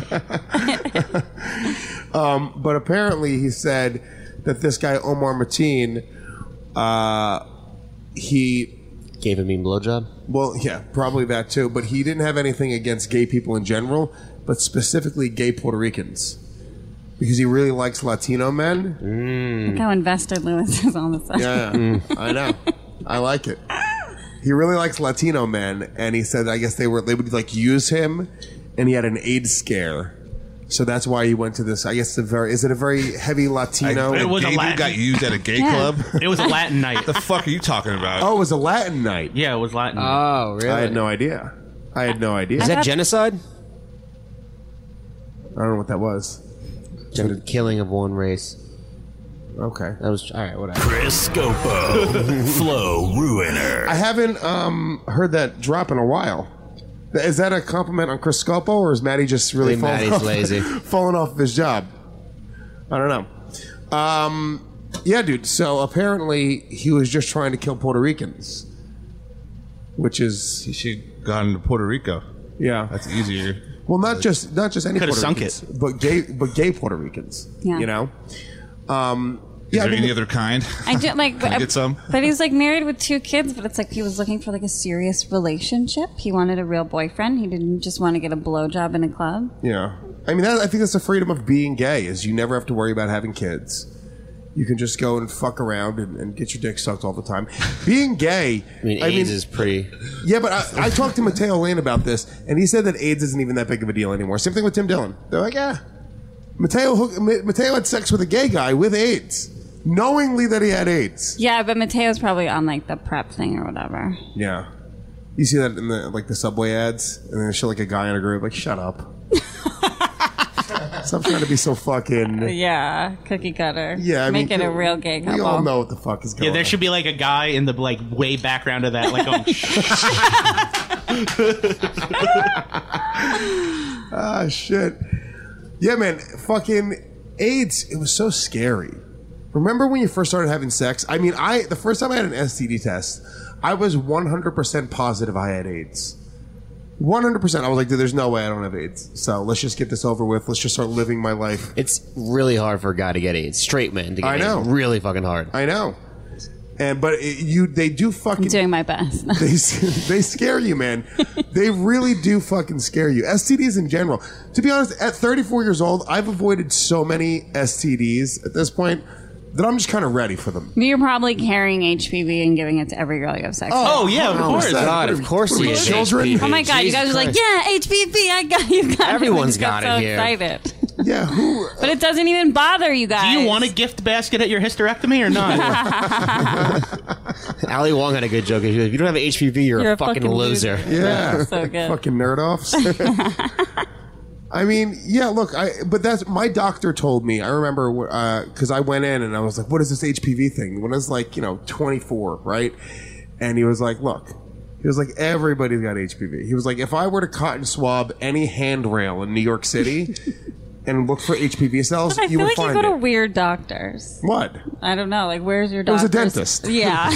Um, but apparently, he said that this guy Omar Mateen, uh, he gave him a mean blowjob. Well, yeah, probably that too. But he didn't have anything against gay people in general, but specifically gay Puerto Ricans, because he really likes Latino men. Look how invested Lewis is on the subject. Yeah, I know. I like it. He really likes Latino men, and he said, I guess they were they would like use him, and he had an AIDS scare, so that's why he went to this. I guess the very is it a very heavy Latino? I, It was a gay dude Latin- got used at a gay Yeah. club. It was a Latin night. The fuck are you talking about? Oh, it was a Latin night. Yeah, it was Latin. Oh, really? I had no idea. I had no idea. Is that genocide? I don't know what that was. Gen- killing of one race. Okay. That was all right. Whatever. Chris Scopo, Flow Ruiner. I haven't um, heard that drop in a while. Is that a compliment on Chris Scopo, or is Matty just really Maybe falling Matty's off, lazy. falling off of his job? I don't know. Um, yeah, dude. So apparently he was just trying to kill Puerto Ricans, which is He should gone into Puerto Rico. yeah. That's easier. Well, not just not just any Could've Puerto sunk Ricans, but gay but gay Puerto Ricans. Yeah. You know. Um, Is yeah, I there mean, any other kind? I do like, Can I get some? but he's like married with two kids. But it's like he was looking for like a serious relationship. He wanted a real boyfriend. He didn't just want to get a blowjob in a club. Yeah, I mean, that, I think that's the freedom of being gay. Is you never have to worry about having kids. You can just go and fuck around and, and get your dick sucked all the time. Being gay, I mean, AIDS is pretty. yeah, but I, I talked to Mateo Lane about this, and he said that AIDS isn't even that big of a deal anymore. Same thing with Tim Dillon. They're like, yeah, Mateo hook, Ma- Mateo had sex with a gay guy with AIDS, knowingly that he had AIDS. Yeah, but Mateo's probably on like the prep thing or whatever. Yeah, you see that in the like the subway ads, and then they show like a guy in a group like, shut up. Stop trying to be so fucking. Yeah, cookie cutter. Yeah, I mean, make it a real gay couple. We all know what the fuck is going Yeah, on. there should be like a guy in the like way background of that, like going. Ah, shit. Yeah, man. Fucking AIDS. It was so scary. Remember when you first started having sex? I mean, I the first time I had an S T D test, I was one hundred percent positive I had AIDS. one hundred percent. I was like, dude, there's no way I don't have AIDS. So let's just get this over with. Let's just start living my life. It's really hard for a guy to get AIDS. Straight man to get I know. AIDS. Really fucking hard. I know. And but it, you, they do fucking. I'm doing my best. they they scare you, man. They really do fucking scare you. S T Ds in general. To be honest, at thirty-four years old, I've avoided so many S T Ds at this point that I'm just kind of ready for them. You're probably carrying H P V and giving it to every girl you have sex with. Oh yeah, of course. God, of course he is. Children. Oh my god, you guys are like, yeah, H P V, I got you. Got Everyone's it. I just got it so here. Excited. Yeah, who? But it doesn't even bother you guys. Do you want a gift basket at your hysterectomy or not? Ali Wong had a good joke. She goes, if you don't have H P V, you're, You're a, fucking, loser. Yeah, So good. fucking nerd offs. I mean, yeah. Look, I but that's my doctor told me. I remember because uh, I went in and I was like, "What is this H P V thing?" When I was like, you know, twenty-four, right? And he was like, "Look." He was like, everybody's got H P V. He was like, if I were to cotton swab any handrail in New York City and look for H P V cells, I you feel would like find you go it. to weird doctors. What? I don't know. Like, where's your It was doctor? a dentist. Yeah.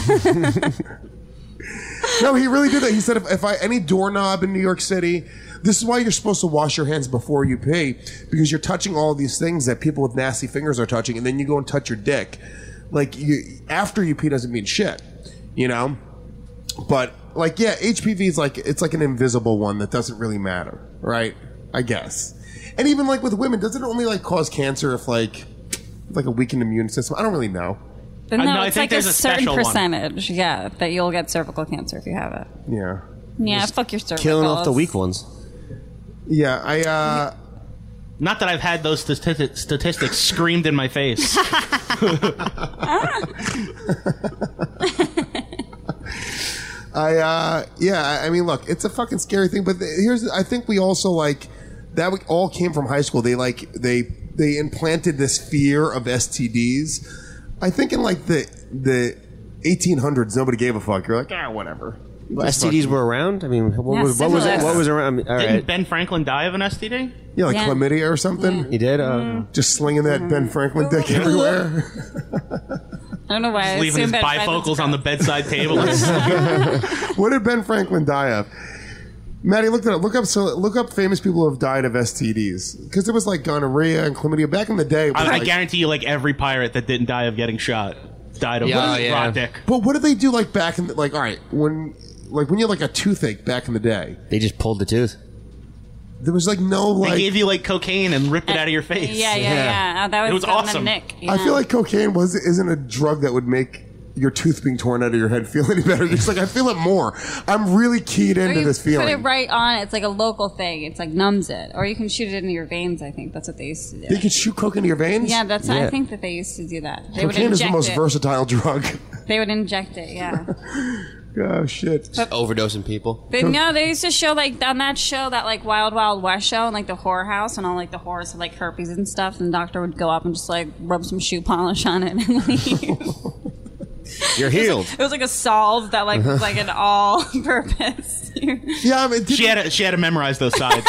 No, he really did that. He said, if, if I any doorknob in New York City, this is why you're supposed to wash your hands before you pee, because you're touching all these things that people with nasty fingers are touching, and then you go and touch your dick. Like, you, after you pee doesn't mean shit, you know? But, like, yeah, H P V is like, it's like an invisible one that doesn't really matter, right? I guess. And even, like, with women, does it only, like, cause cancer if, like, like a weakened immune system? I don't really know. But no, Uh, no, I it's think like a there's a certain special one. percentage, yeah, that you'll get cervical cancer if you have it. Yeah. Yeah, fuck your cervicals. Killing off the weak ones. Yeah, I, uh... Not that I've had those stati- statistics screamed in my face. I uh yeah, I mean, look, it's a fucking scary thing, but here's I think we also like that we all came from high school. They like they they implanted this fear of S T Ds. I think in like the the eighteen hundreds, nobody gave a fuck. You're like, ah, whatever. Well, S T Ds were around. I mean, what, Yeah, was, what was it? syphilis. What was around? I mean, all Didn't right, Ben Franklin die of an S T D? Yeah, like Yeah. chlamydia or something. he did. Uh, Just slinging that Ben Franklin dick everywhere. I don't know why I Leaving his assumed Ben bifocals on the Franklin's bedside table. What did Ben Franklin die of? Maddie, look it up. Look up. So look up famous people who have died of S T Ds, because there was like gonorrhea and chlamydia back in the day. it was I, I like- guarantee you, like every pirate that didn't die of getting shot died of Yeah, raw yeah. dick. But what did they do like back in the, like all right when like when you had like a toothache back in the day? they just pulled the tooth. There was like no They like. gave you like cocaine and ripped it out of your face. Yeah, yeah, yeah. Oh, that was, It was on awesome. The Nick. I feel like cocaine was isn't a drug that would make your tooth being torn out of your head feel any better. You're just like, I feel it more. I'm really keyed into you this feeling. put it right on. It's like a local thing. It's like numbs it, or you can shoot it into your veins. I think that's what they used to do. You can shoot coke into your veins. Yeah, that's. Yeah. I think that they used to do that. They would Cocaine is the inject most it. versatile drug. They would inject it. Yeah. Oh shit. Overdosing people. But no, they used to show like on that show, that like Wild Wild West show, and like the horror house, and all like the horrors had like herpes and stuff. And the doctor would go up and just like rub some shoe polish on it and leave. You're healed. It was like a solve that like was like an all-purpose. Yeah, I mean, did She had to, she had to memorize those sides.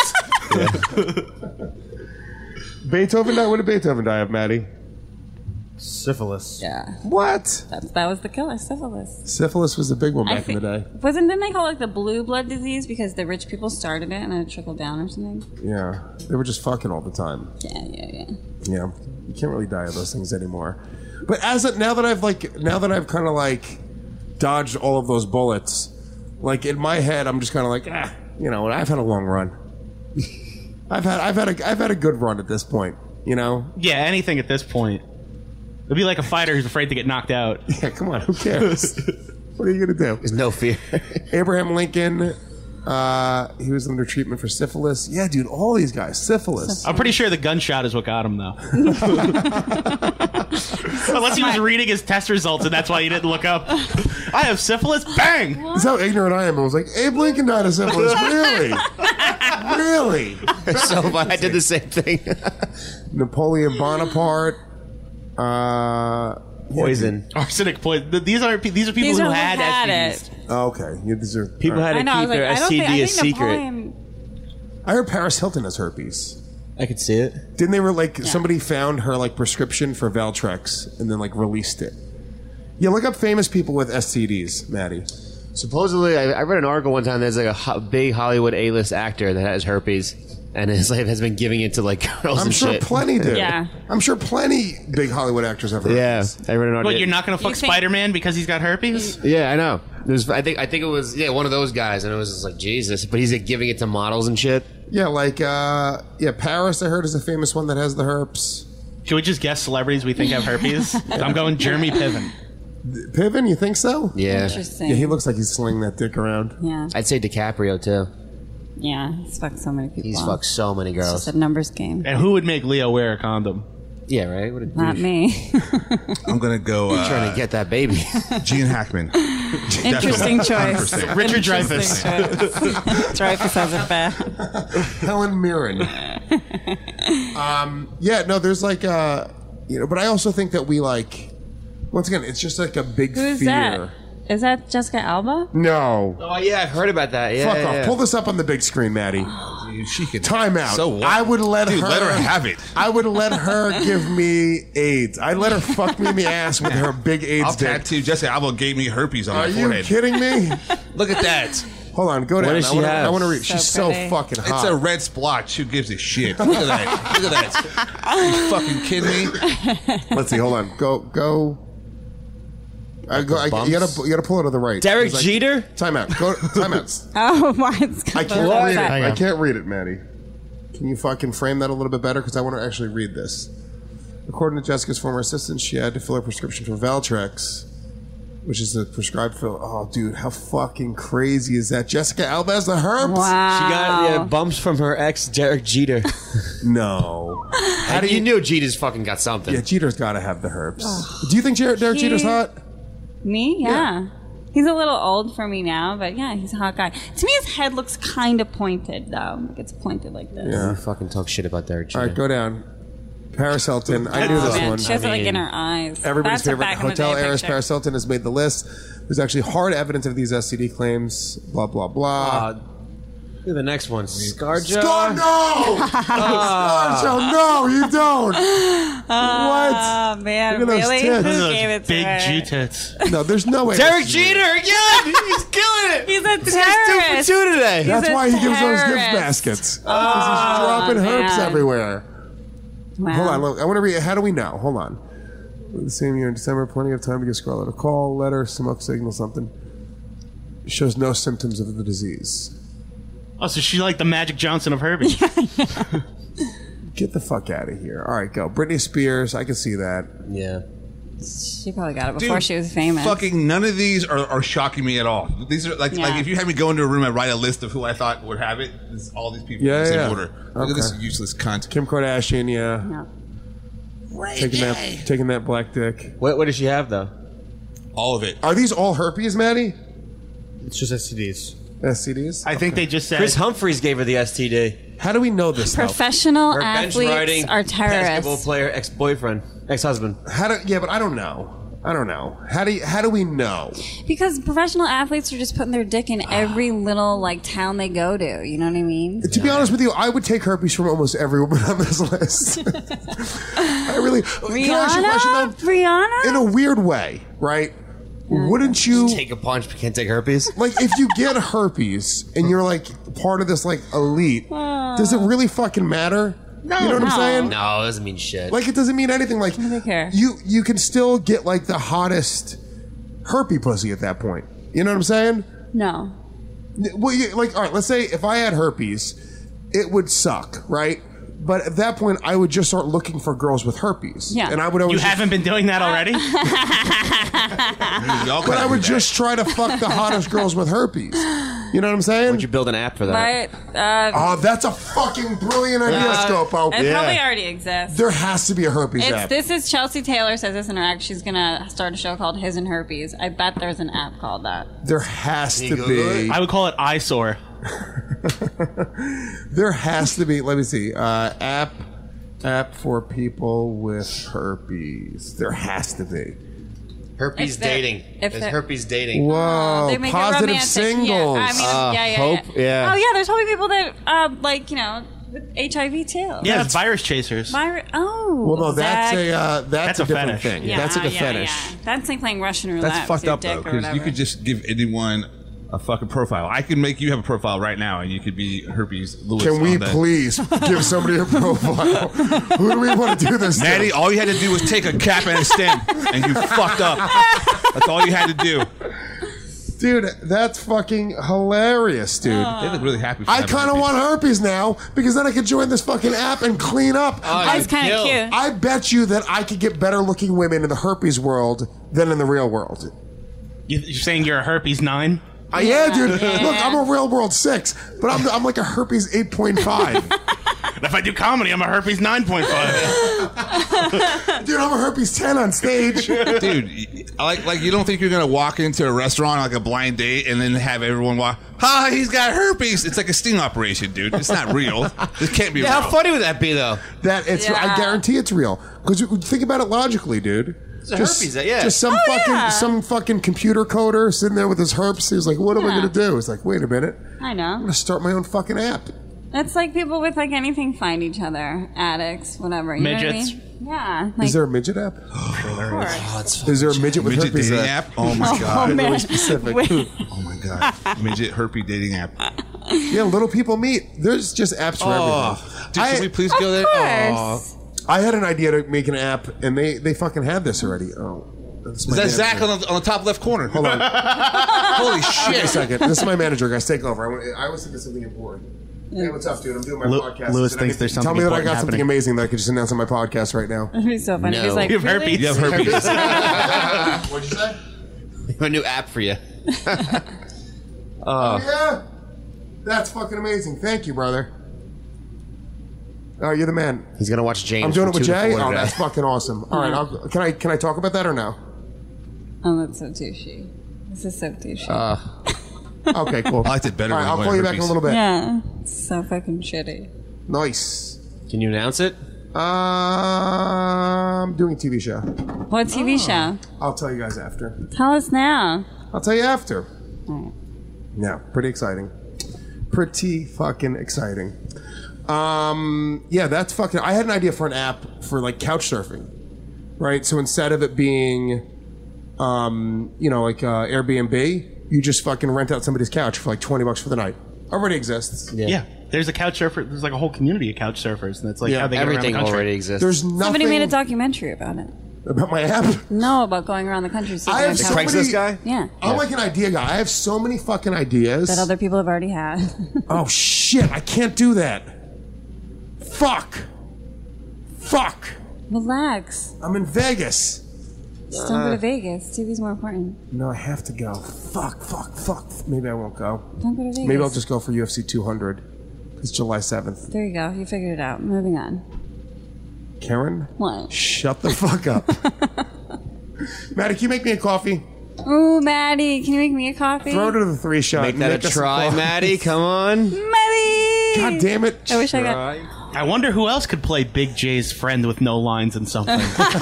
Beethoven die. What did Beethoven die of, Maddie? Syphilis. Yeah, What? that, that was the killer, syphilis. Syphilis was the big one I back in think- the day. Wasn't didn't they call it like the blue blood disease because the rich people started it and it trickled down or something? Yeah, they were just fucking all the time. Yeah, yeah, yeah. Yeah, you can't really die of those things anymore. But as a, now that I've like now that I've kind of like dodged all of those bullets, like in my head, I'm just kind of like, ah, you know, I've had a long run. I've had I've had a I've had a good run at this point. You know, Yeah, anything at this point. It'd be like a fighter who's afraid to get knocked out. yeah. Come on, who cares? What are you gonna do? There's no fear. Abraham Lincoln, uh, he was under treatment for syphilis. Yeah, dude, all these guys, syphilis. I'm pretty sure the gunshot is what got him, though. Unless he was reading his test results and that's why he didn't look up. I have syphilis. Bang! That's how ignorant I am. I was like, Abe Lincoln died of syphilis. Really? Really? So I did the same thing. Napoleon Bonaparte. Uh, Poison. Arsenic poison. Th- These are pe- these are people These who are who had, had S T Ds. it. Oh, okay. Yeah, these are People all right. had to I know. I keep was like, their I don't S T D think. I a think secret. Napoleon. I heard Paris Hilton has herpes. I could see it. Didn't they were like somebody found her like prescription for Valtrex and then like released it? Yeah, look up famous people with S T Ds, Maddie. Supposedly, I, I read an article one time. There's like a ho- big Hollywood A-list actor that has herpes, and his life has been giving it to like girls I'm and sure shit. plenty do. Yeah. I'm sure plenty big Hollywood actors have herpes. Yeah, I read an article. What, you're not going to fuck You think- Spider-Man because he's got herpes? Yeah, I know. It was, I think I think it was yeah one of those guys, and it was just like Jesus. But he's like giving it to models and shit. Yeah, like uh, yeah, Paris. I heard is a famous one that has the herpes. Should we just guess celebrities we think have herpes? I'm going Jeremy Piven. Piven, you think so? Yeah, Interesting. Yeah, he looks like he's slinging that dick around. Yeah. I'd say DiCaprio too. Yeah. He's fucked so many people. He's off. fucked so many It's girls. just a numbers game. And who would make Leo wear a condom? Yeah, right. What a Not douche. me. I'm gonna go uh, Trying to get that baby. Gene Hackman. Interesting choice. Richard Dreyfuss. Dreyfuss has it bad. Helen Mirren. um, yeah, no, there's like uh, you know, but I also think that we like. Once again, it's just like a big Who's fear. that? Is that Jessica Alba? No. Oh yeah, I've heard about that. Yeah, Fuck yeah, off. yeah. Pull this up on the big screen, Maddie. Dude, she can Time out. So what? I would let Dude, her let her have it. I would let her give me AIDS. I'd let her fuck me in the ass with her big AIDS I'll dick. tattoo Jessica Alba gave me herpes on Are my you forehead. kidding me? Look at that. Hold on, go down. does I she wanna, have? I want to read. So She's so pretty. fucking It's hot. a red splotch. Who gives a shit? Look at that. Look at that. Are you fucking kidding me? Let's see. Hold on. Go. Go. I go I, you gotta you gotta pull it to the right. Derek It's like- Jeter. Time out. Go. Time out. Oh, mine's I can't What? read it. Hang I on. can't read it, Maddie. Can you fucking frame that a little bit better? Because I want to actually read this. According to Jessica's former assistant, she had to fill her prescription for Valtrex, which is the prescribed fill. Oh, dude, how fucking crazy is that? Jessica Alba has the herpes? Wow. She got yeah, bumps from her ex, Derek Jeter. No. How do you knew Jeter's fucking got something? Yeah, Jeter's got to have the herpes. Do you think Jer- Derek He- Jeter's hot? Me? Yeah. He's a little old for me now, but yeah, he's a hot guy. To me, his head looks kind of pointed, though. Like it's pointed like this. Yeah. You fucking talk shit about Derek Jeter. All right, go down. Paris Hilton. I knew Oh, this man. one. She has it like in mean, her eyes. Everybody's That's a favorite back in the hotel day heiress, picture. Paris Hilton, has made the list. There's actually hard evidence of these S T D claims. Blah blah blah. Uh, look at the next one. Scarjo. Scar- no! Scarjo, no, you don't. Oh, man. Look at those Really? tits. Who Those gave it to big her? G tits. what? No, there's no way. Derek Jeter again. He's killing it. He's a This guy's two for terrorist. two today. That's He's a why he gives those gift terrorist. baskets. Because he's dropping herpes man. everywhere. Wow. Hold on, look, I want to read. How do we know? Hold on. The same year in December, plenty of time to give Scarlett a call, letter, smoke signal, something. Shows no symptoms of the disease. Oh, so she's like the Magic Johnson of herpes. Get the fuck out of here. All right, go. Britney Spears, I can see that. Yeah. She probably got it before Dude, she was famous. Fucking none of these are, are shocking me at all. These are like Yeah. like if you had me go into a room and write a list of who I thought would have it, it's all these people Yeah, in the same yeah. order. Look at this Okay. useless cunt. Kim Kardashian, yeah. No. Taking that, taking that black dick. What, what does she have though? All of it. Are these all herpes, Maddie? It's just S T Ds. S T Ds? I think they just said. Chris Humphries gave her the S T D. How do we know this? though? Professional Her bench athletes riding are basketball terrorists. player, ex-boyfriend, ex-husband. How do? Yeah, but I don't know. I don't know. How do? You, how do we know? Because professional athletes are just putting their dick in every little like town they go to. You know what I mean? To be honest with you, I would take herpes from almost every woman on this list. I really. Can I ask you a question, Rihanna? though? Rihanna? In a weird way, right? Wouldn't you Take a punch, but can't take herpes. like if you get herpes and you're like part of this like elite? Does it really fucking matter? No, you know what no. I'm saying? No, it doesn't mean shit. Like it doesn't mean anything. Like do they care? you you can still get like the hottest herpy pussy at that point. You know what I'm saying? No. Well, you, like all right, let's say if I had herpes, it would suck, right? But at that point, I would just start looking for girls with herpes. Yeah. And I would always You just- haven't been doing that already? Y'all But gotta I would do that. just try to fuck the hottest girls with herpes. You know what I'm saying? Would you build an app for that? Right. Uh, Oh, that's a fucking brilliant idea, uh, Scopo. It probably already exists. There has to be a herpes It's, app. this is Chelsea Taylor says this in her act. She's gonna start a show called His and Herpes. I bet there's an app called that. There has to be. I would call it eyesore. There has to be. Let me see. Uh, app, app for people with herpes. There has to be. Herpes If they're- dating. if There's they're- herpes dating. Whoa, They make it positive romantic. singles. Yeah, I mean, Uh, yeah, yeah, hope, yeah. yeah. Oh yeah, there's probably people that um, like you know with H I V too. Yeah, it's virus chasers. Vir- oh. Well, no, that's Zach. a uh, that's, That's a, a different fetish. thing. Yeah, that's like a yeah, fetish. yeah. That's like playing Russian roulette. That's fucked with your up though, dick or because you whatever. could just give anyone a fucking profile. I can make you have a profile right now, and you could be herpes Lewis. Can we on that. please give somebody a profile? Who do we want to do this Maddie, to? all you had to do was take a cap and a stem, and you fucked up. That's all you had to do. Dude, that's fucking hilarious, dude. They look really happy. For I having kind of herpes. want herpes now because then I could join this fucking app and clean up. That's kind of cute. I bet you that I could get better looking women in the herpes world than in the real world. You, you're saying you're a herpes nine? Uh, yeah, dude. Yeah. Look, I'm a real world six, but I'm, I'm like a herpes eight point five. If I do comedy, I'm a herpes nine point five. Dude, I'm a herpes ten on stage. Dude, like like you don't think you're gonna walk into a restaurant like a blind date and then have everyone walk? Ha! He's got herpes. It's like a sting operation, dude. It's not real. This can't be Yeah, real. how funny would that be, though? That it's. I Yeah. guarantee it's real. Because think about it logically, dude. It's a herpes, yeah. Just some Oh, fucking yeah. some fucking computer coder sitting there with his herpes. He's like, "What am I Yeah. gonna do?" He's like, "Wait a minute, I I'm know. gonna start my own fucking app." It's like people with like anything find each other, addicts, whatever. You Midgets. Know what I mean? Yeah. Like, Is there a midget app? of course. Is there a midget with Midget herpes dating app? app? Oh my Oh, god. man. Really specific. Wait. Oh my god. Midget herpes dating app. Yeah, little people meet. There's just apps for Oh, everything. dude, I, can we please Of go there? course. I had an idea to make an app, and they they fucking had this already. Oh, that's Is my that manager. Zach on the, on the top left corner? Hold on. Holy Wait a shit. second. This is my manager, guys. Take over. I, want, I always think it's something important. Hey, what's up, dude? I'm doing my Lew- podcast. Lewis And I thinks get- there's Tell something me that I got important something happening. amazing that I could just announce on my podcast right now. It'd be so funny. No. He's like, You have really? herpes. You have herpes. What'd you say? A new app for you. Oh, yeah? That's fucking amazing. Thank you, brother. Oh, you're the man. He's going to watch James. I'm doing from it with two to Jay? four Oh, today. that's fucking awesome. All right, I'll, can I can I talk about that or no? Oh, that's so douchey. This is so douchey. Uh, okay, cool. I liked it better All right, when I'll I call you had back in a herpes. little bit. yeah. It's so fucking shitty. Nice. Can you announce it? Um, I'm doing a T V show. What T V show? I'll tell you guys after. Tell us now. I'll tell you after. Alright. Yeah, pretty exciting. Pretty fucking exciting. Um, yeah, that's fucking. I had an idea for an app for like couch surfing, right? So instead of it being, um, you know, like uh, Airbnb, you just fucking rent out somebody's couch for like twenty bucks for the night. Already exists. Yeah. There's a couch surfer. There's like a whole community of couch surfers, and that's like Yeah, how they get around the Everything country. already exists. There's nothing Somebody made a documentary about it. about my app. No, about going around the country. I have seeking so out many- couches. Craigslist guy? Yeah. I'm like an idea guy. I have so many fucking ideas. That other people have already had. Oh shit! I can't do that. Fuck. Fuck. Relax. I'm in Vegas. Just don't go Uh, to Vegas. T V's more important. No, I have to go. Fuck, fuck, fuck. Maybe I won't go. Don't go to Vegas. Maybe I'll just go for U F C two hundred. It's July seventh. There you go. You figured it out. Moving on. Karen? What? Shut the fuck up. Maddie, can you make me a coffee? Ooh, Maddie, can you make me a coffee? Throw it to the three shot. Make and that make a us some try, coffee. Maddie. Come on. Maddie! God damn it. I wish I got. Try. I wonder who else could play Big J's friend with no lines and something.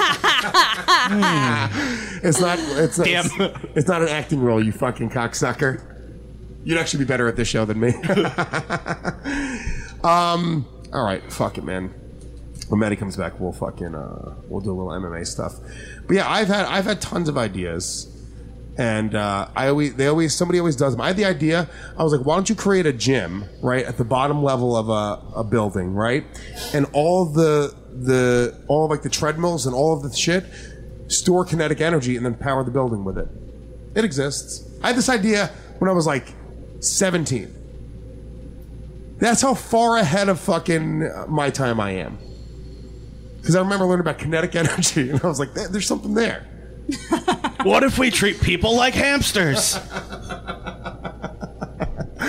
It's not. It's not. Damn. It's, it's not an acting role, you fucking cocksucker. You'd actually be better at this show than me. um. All right. Fuck it, man. When Maddie comes back, we'll fucking uh, we'll do a little M M A stuff. But yeah, I've had I've had tons of ideas, and uh, I always they always somebody always does them. I had the idea. I was like, why don't you create a gym right at the bottom level of a, a building, right? And all the the all of like the treadmills and all of the shit store kinetic energy and then power the building with it. It exists. I had this idea when I was like seventeen. That's how far ahead of fucking my time I am. Because I remember learning about kinetic energy, and I was like, "There's something there." What if we treat people like hamsters?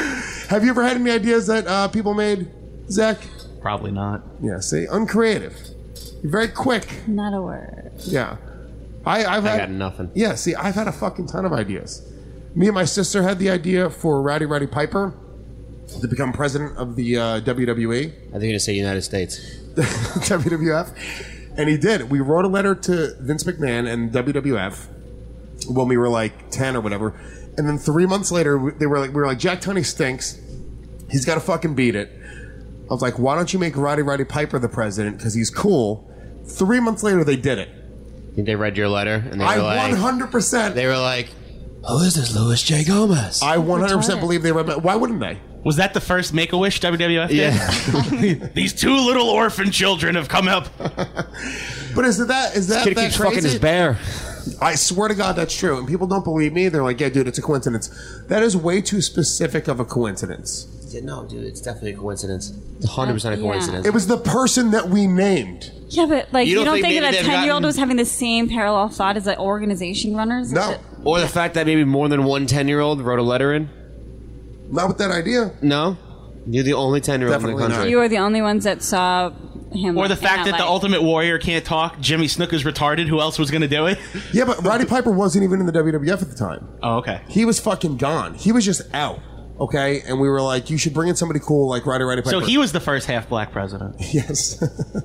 Have you ever had any ideas that uh, people made, Zach? Probably not. Yeah, see? Uncreative. You're very quick. Not a word. Yeah. I, I've I had, got nothing. Yeah, see, I've had a fucking ton of ideas. Me and my sister had the idea for Rowdy Roddy Piper to become president of the uh, W W E. I think you're going to say United States. W W F. And he did. We wrote a letter to Vince McMahon and W W F when we were like ten or whatever. And then three months later, they were like, we were like, Jack Tunney stinks. He's got to fucking beat it. I was like, why don't you make Rowdy Roddy Piper the president? Because he's cool. Three months later, they did it. I think they read your letter and they were I like, one hundred percent. They were like, who is this Louis J. Gomez? I one hundred percent believe they read. Why wouldn't they? Was that the first Make-A-Wish W W F did? Yeah. These two little orphan children have come up. But is it that? Is that Kid that keeps crazy? fucking his bear. I swear to God, that's true. And people don't believe me. They're like, yeah, dude, it's a coincidence. That is way too specific of a coincidence. No, dude, it's definitely a coincidence. It's one hundred percent a Yeah. coincidence. It was the person that we named. Yeah, but like You you don't don't, think think, maybe that a they've ten-year-old gotten- was having the same parallel thought as the organization runners? No. Or the fact that maybe more than one ten-year-old wrote a letter in? Not with that idea. No? You're the only ten-year-old in the Definitely country. You are the only ones that saw him. Or the in fact that light. the Ultimate Warrior can't talk, Jimmy Snuka's retarded, who else was going to do it? Yeah, but Roddy Piper wasn't even in the W W F at the time. Oh, okay. He was fucking gone. He was just out. Okay? And we were like, you should bring in somebody cool like Roddy Roddy Piper. So he was the first half-black president. Yes.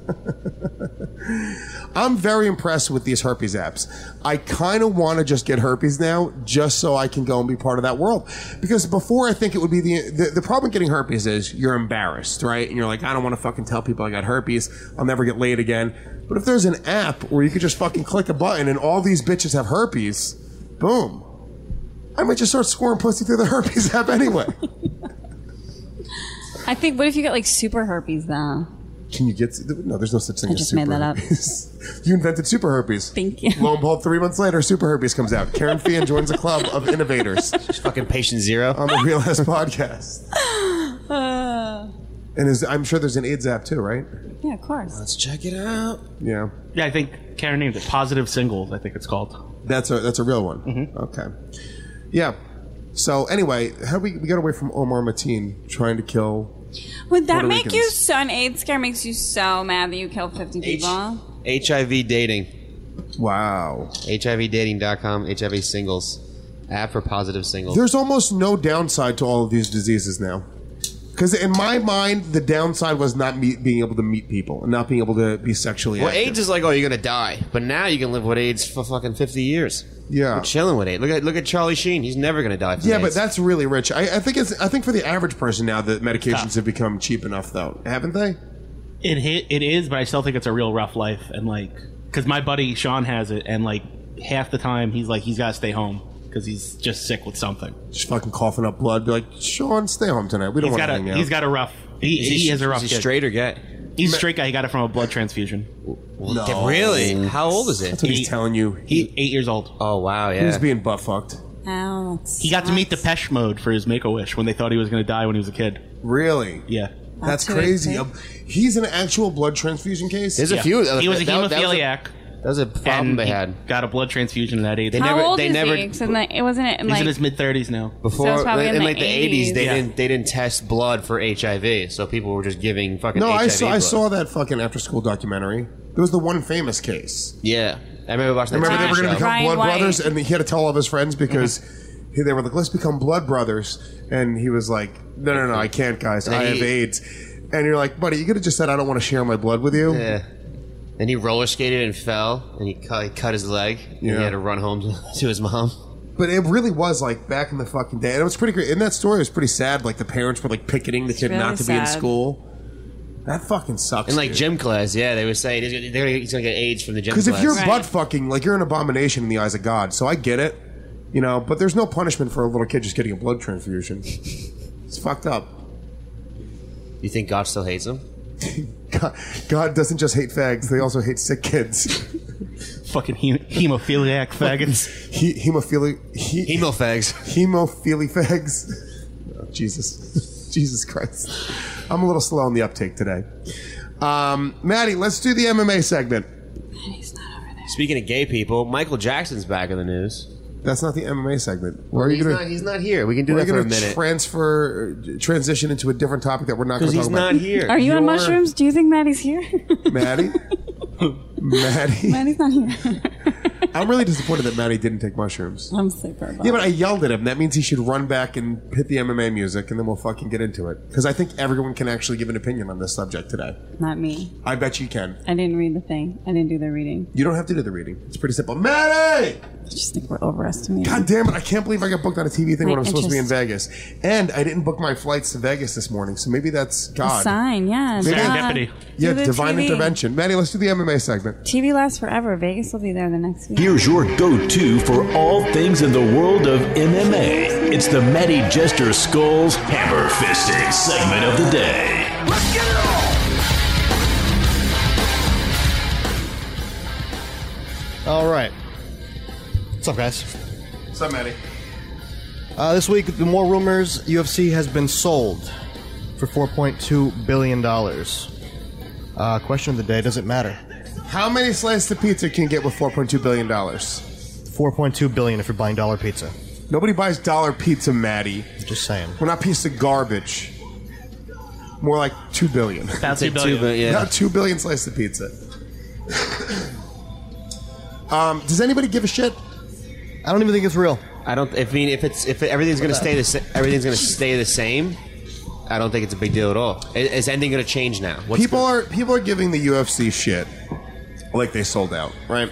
I'm very impressed with these herpes apps. I kind of want to just get herpes now, just so I can go and be part of that world. Because before, I think it would be the the, the problem with getting herpes is you're embarrassed, right? And you're like, I don't want to fucking tell people I got herpes. I'll never get laid again. But if there's an app where you could just fucking click a button and all these bitches have herpes, boom. I might just start scoring pussy through the herpes app anyway. I think. What if you get like super herpes though? Can you get... No, there's no such thing I as just super made that up. herpes. You invented super herpes. Thank you. Lo and behold, three months later, super herpes comes out. Karen Fian joins a club of innovators Fucking patient zero. on the Real Ass Podcast. And is, I'm sure there's an AIDS app too, right? Yeah, of course. Let's check it out. Yeah. Yeah, I think Karen named it Positive Singles, I think it's called. That's a that's a real one. Mm-hmm. Okay. Yeah. So anyway, how do we we got away from Omar Mateen trying to kill... Would that Puerto make Ricans. you so? An AIDS scare makes you so mad that you killed fifty people. H I V dating. Wow. H I V dating dot com, H I V singles. App for positive singles. There's almost no downside to all of these diseases now. Because in my mind, the downside was not meet, being able to meet people and not being able to be sexually Well, active. AIDS is like, oh, you're gonna die, but now you can live with AIDS for fucking fifty years. Yeah. We're chilling with AIDS. Look at look at Charlie Sheen. He's never gonna die. From Yeah, AIDS. but that's really rich. I, I think it's. I think for the average person now, the medications have become cheap enough, though, haven't they? It hit, it is, but I still think it's a real rough life. And like, because my buddy Sean has it, and like half the time he's like, he's got to stay home because he's just sick with something. Just fucking coughing up blood. Be like, Sean, stay home tonight. We don't He's want got to a hang out. he's got a rough. He, Is he, he, has a rough. is he kid. straight or gay? He's a straight guy. He got it from a blood transfusion. No. Really? How old is it? That's what he's He- telling you. He, He eight years old. Oh wow, yeah. he was being butt fucked. Ow. He got to meet Depeche Mode for his Make-A-Wish when they thought he was going to die when he was a kid. Really? Yeah. That's That's who crazy. it Um, He's an actual blood transfusion case. There's a Yeah. few. uh, He was a that- that was a- hemophiliac. That was a problem and they he had got a blood transfusion at age. They How never- old they is never- he? So like, it wasn't it in He's like in his mid thirties now. before So it's probably in, in the like the eighties. They Yeah. didn't they didn't test blood for H I V, so people were just giving fucking no, H I V I saw. I blood. saw that fucking after school documentary. There was the one famous case. Yeah, I remember watching. I that remember they T V were going to show. become Ryan blood White. brothers, and he had to tell all of his friends because he, they were like, "Let's become blood brothers," and he was like, "No, no, no, I can't, guys. And I he- have AIDS." And you're like, "Buddy, you could have just said I don't want to share my blood with you." Yeah. Then he roller skated and fell, and he cut, he cut his leg. And Yeah. he had to run home to his mom. But it really was like back in the fucking day, and it was pretty great. In that story, it was pretty sad. Like the parents were like picketing the kid really not to be in sad. school. That fucking sucks. And like dude. gym class, yeah, they were saying he's gonna, they're gonna, he's gonna get AIDS from the gym class. Because if you're Right. butt fucking, like you're an abomination in the eyes of God. So I get it, you know. But there's no punishment for a little kid just getting a blood transfusion. It's fucked up. You think God still hates him? God, God doesn't just hate fags; they also hate sick kids. Fucking hem- hemophiliac faggots. he, hemophili, he, Hemofags. hemophili fags. Oh, Jesus, Jesus Christ! I'm a little slow on the uptake today. Um, Maddie, let's do the M M A segment. He's not over there. Speaking of gay people, Michael Jackson's back in the news. That's not the M M A segment. Where Well, are you he's, gonna, not, he's not here. We can do where that are you for a gonna minute. transfer, transition into a different topic that we're not going Because to talk he's about. not here. Are you on You're- mushrooms? Do you think Maddie's here? Maddie? Maddie? Maddie's not here. I'm really disappointed that Maddie didn't take mushrooms. I'm super bummed. Yeah, but I yelled at him. That means he should run back and hit the M M A music, and then we'll fucking get into it. Because I think everyone can actually give an opinion on this subject today. Not me. I bet you can. I didn't read the thing. I didn't do the reading. You don't have to do the reading. It's pretty simple. Maddie! I just think we're overestimating. God damn it, I can't believe I got booked on a T V thing My when I'm supposed to be in interest. Vegas. And I didn't book my flights to Vegas this morning, so maybe that's A God. sign, yeah. Maybe- duh. Serendipity. Yeah, Do the divine T V. intervention. Maddie, let's do the M M A segment. T V lasts forever. Vegas will be there the next week. Here's your go-to for all things in the world of M M A. It's the Matty Jester Skulls Hammer Fisting segment of the day. Let's get it on! All right. What's up, guys? What's up, Maddie? Uh, this week, the more rumors, U F C has been sold for four point two billion dollars. Uh, question of the day, does it matter? How many slices of pizza can you get with four point two billion dollars? four point two billion dollars if you're buying dollar pizza. Nobody buys dollar pizza, Maddie. Just saying. We're not a piece of garbage. More like two billion. About Say two two, billion. but yeah. Not two billion slices of pizza. um, does anybody give a shit? I don't even think it's real. I don't. I mean, if it's if everything's gonna stay the sa- everything's gonna stay the same, I don't think it's a big deal at all. Is, is anything gonna change now? What's people the- are people are giving the U F C shit like they sold out, right?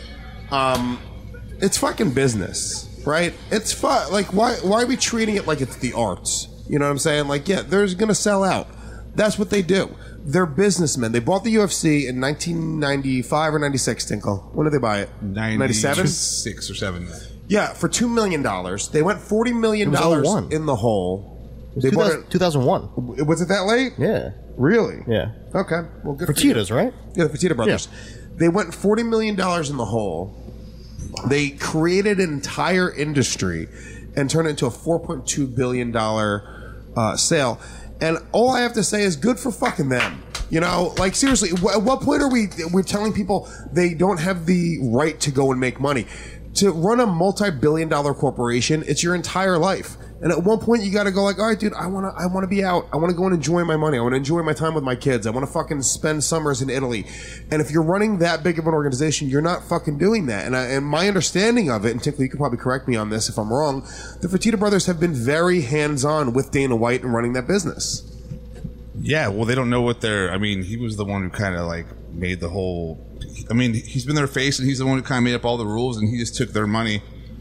Um, it's fucking business, right? It's fun. Like, why why are we treating it like it's the arts? You know what I'm saying? Like, yeah, they're gonna sell out. That's what they do. They're businessmen. They bought the U F C in nineteen ninety-five or ninety-six. Tinkle. When did they buy it? ninety-seven. Six or seven. Yeah, for two million dollars. They went forty million It was dollars oh one. in the hole. They two bought thousand, two thousand one. it. Was it that late? Yeah. Really? Yeah. Okay. Well, good for you. Fertitas, right? Yeah, the Fertitta brothers. They went forty million dollars in the hole. They created an entire industry and turned it into a four point two billion dollars uh, sale. And all I have to say is good for fucking them. You know, like seriously, wh- at what point are we we're telling people they don't have the right to go and make money? To run a multi-billion dollar corporation, it's your entire life. And at one point you got to go like, all right, dude, I want to I want to be out. I want to go and enjoy my money. I want to enjoy my time with my kids. I want to fucking spend summers in Italy. And if you're running that big of an organization, you're not fucking doing that. And, I, and my understanding of it, and Tinkle, you could probably correct me on this if I'm wrong, the Fertitta brothers have been very hands-on with Dana White and running that business. Yeah, well, they don't know what they're. I mean, he was the one who kind of like made the whole. I mean, he's been their face, and he's the one who kind of made up all the rules, and he just took their money.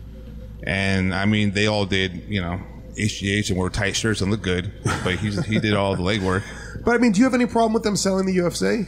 And I mean, they all did, you know, H G H and wore tight shirts and looked good, but he's he did all the legwork. But I mean, do you have any problem with them selling the U F C?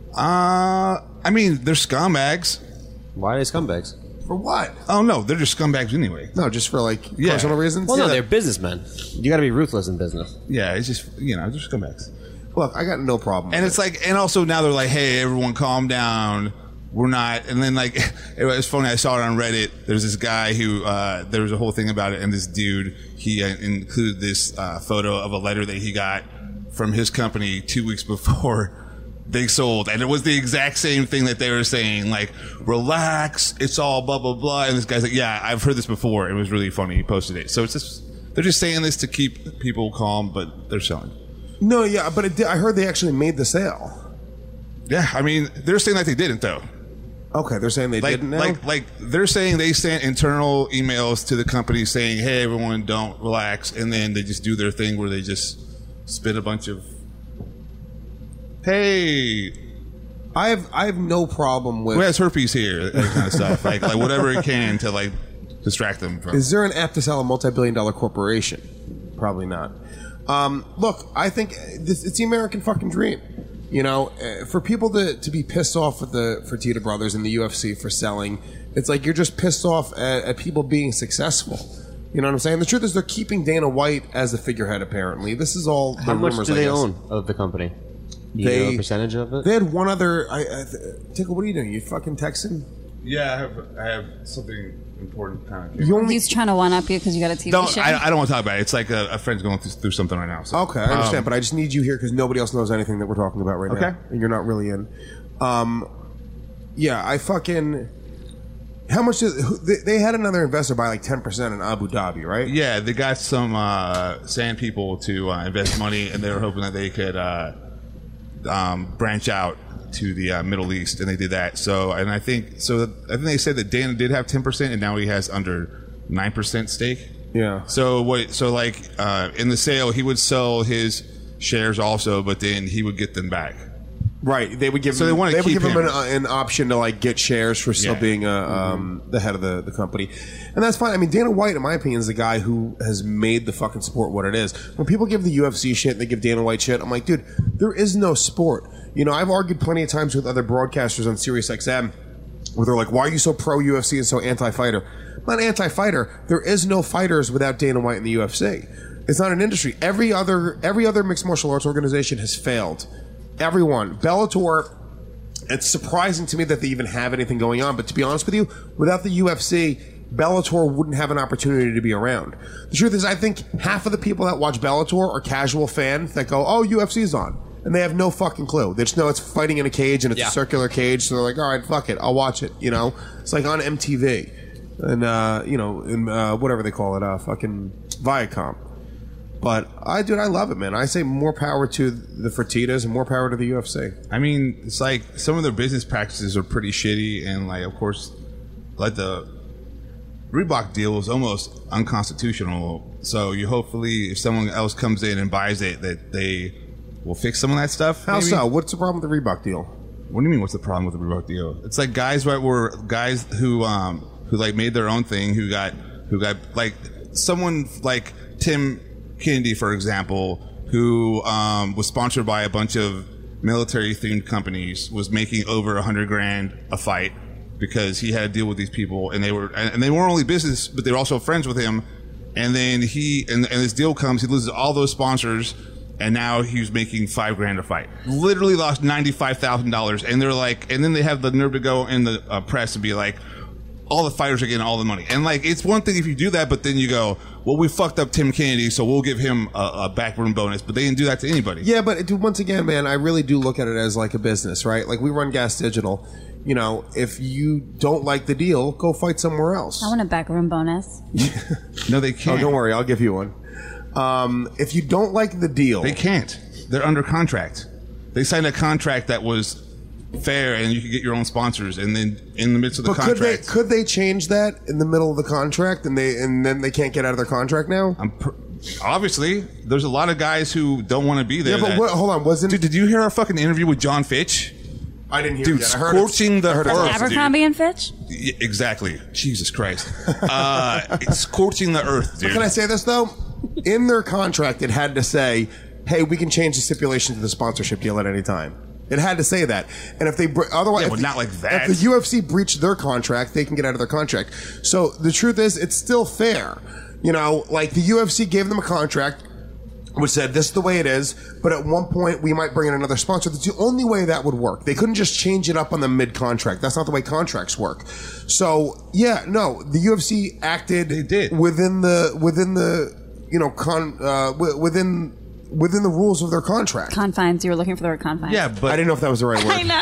Uh, I mean, they're scumbags. Why are they scumbags? For what? Oh no, they're just scumbags anyway. No, just for like Yeah. personal reasons. Well, no, Yeah. they're businessmen. You got to be ruthless in business. Yeah, it's just you know, they're scumbags. Look, I got no problem. And with it's like, and also now they're like, hey, everyone, calm down. We're not. And then like, it was funny. I saw it on Reddit. There's this guy who uh, there was a whole thing about it, and this dude he uh, included this uh, photo of a letter that he got from his company two weeks before they sold, and it was the exact same thing that they were saying, like, relax, it's all blah blah blah. And this guy's like, yeah, I've heard this before. It was really funny. He posted it. So it's just they're just saying this to keep people calm, but they're selling. No, yeah, but it did, I heard they actually made the sale. Yeah, I mean, they're saying that they didn't though. Okay, they're saying they like, didn't now? Like, like they're saying they sent internal emails to the company saying, "Hey, everyone, don't relax," and then they just do their thing where they just spit a bunch of, "Hey, I have I have no problem with." who has herpes here?" That kind of stuff. Like, like whatever it can to like distract them from. Is there an app to sell a multi-billion dollar corporation? Probably not. Um, look, I think this, it's the American fucking dream. You know, uh, for people to, to be pissed off with the Fertitta brothers and the U F C for selling, it's like you're just pissed off at, at people being successful. You know what I'm saying? The truth is they're keeping Dana White as the figurehead, apparently. This is all the How much rumors, do I they guess. own of the company? Do you They- know a percentage of it? They had one other... I, I, Tickle, what are you doing? You fucking texting? Yeah, I have I have something important kind of. You only... He's trying to one up you because you got a T V Don't show. I, I don't want to talk about it. It's like a, a friend's going through, through something right now. So. Okay, I understand, Um, but I just need you here because nobody else knows anything that we're talking about right now. Okay. And you're not really in. Um, yeah, I fucking... How much did who- they, they had another investor buy like ten percent in Abu Dhabi, right? Yeah, they got some uh, sand people to uh, invest money, and they were hoping that they could uh, um, branch out to the uh, Middle East, and they did that. So, and I think so. I think they said that Dana did have ten percent, and now he has under nine percent stake. Yeah. So what? So like uh, in the sale, he would sell his shares also, but then he would get them back. Right, they would give So him, they wanna would keep give him him. an, uh, an option to like get shares for still Yeah. being uh, um, the head of the, the company, and that's fine. I mean, Dana White, in my opinion, is the guy who has made the fucking sport what it is. When people give the U F C shit, and they give Dana White shit. I'm like, dude, there is no sport. You know, I've argued plenty of times with other broadcasters on Sirius X M where they're like, "Why are you so pro U F C and so anti-fighter?" I'm not anti-fighter. There is no fighters without Dana White in the U F C. It's not an industry. Every other every other mixed martial arts organization has failed. Everyone, Bellator. It's surprising to me that they even have anything going on. But to be honest with you, without the U F C, Bellator wouldn't have an opportunity to be around. The truth is, I think half of the people that watch Bellator are casual fans that go, "Oh, U F C's on," and they have no fucking clue. They just know it's fighting in a cage and it's Yeah. a circular cage, so they're like, "All right, fuck it, I'll watch it." You know, it's like on M T V and uh, you know, in, uh, whatever they call it, uh, fucking Viacom. But I, dude, I love it, man. I say more power to the Fertittas and more power to the U F C. I mean, it's like some of their business practices are pretty shitty, and like, of course, like the Reebok deal was almost unconstitutional. So you hopefully, if someone else comes in and buys it, that they will fix some of that stuff. How maybe? so? What's the problem with the Reebok deal? What do you mean? What's the problem with the Reebok deal? It's like guys right were guys who um who like made their own thing, who got who got like someone like Tim Kennedy, for example, who um, was sponsored by a bunch of military-themed companies, was making over a hundred grand a fight because he had to deal with these people, and they were and they weren't only business, but they were also friends with him. And then he and, and this deal comes, he loses all those sponsors, and now he's making five grand a fight. Literally lost ninety-five thousand dollars, and they're like, and then they have the nerve to go in the uh, press and be like, all the fighters are getting all the money. And like, it's one thing if you do that, but then you go, well, we fucked up Tim Kennedy, so we'll give him a, a backroom bonus. But they didn't do that to anybody. Yeah, but dude, once again, man, I really do look at it as like a business, right? Like we run Gas Digital. You know, if you don't like the deal, go fight somewhere else. I want a backroom bonus. No, they Oh, can't. don't worry, I'll give you one. Um, if you don't like the deal, They can't. They're under contract. They signed a contract that was fair, and you could get your own sponsors. And then in the midst of the but could they contract, could they change that in the middle of the contract, and they and then they can't get out of their contract now? I'm pr- obviously there's a lot of guys who don't want to be there. Yeah, but that- what, hold on, wasn't Dude, did you hear our fucking interview with John Fitch? I didn't hear Dude, it yet. I heard it's- scorching the I heard it's- earth, dude. Abercrombie and Fitch? Yeah, exactly. Jesus Christ. Uh, it's scorching the earth, dude. Can I say this though? In their contract, it had to say, "Hey, we can change the stipulation to the sponsorship deal at any time." It had to say that, and if they bre- otherwise, Yeah, if but the- not like that. If the U F C breached their contract, they can get out of their contract. So the truth is, it's still fair. You know, like the U F C gave them a contract which said this is the way it is, but at one point we might bring in another sponsor. That's the only way that would work. They couldn't just change it up on the mid-contract. That's not the way contracts work. So yeah, no, the U F C acted They did. within the within the you know con uh, wi- within within the rules of their contract. Confines. You were looking for the word confines. yeah, I but didn't know if that was the right word. I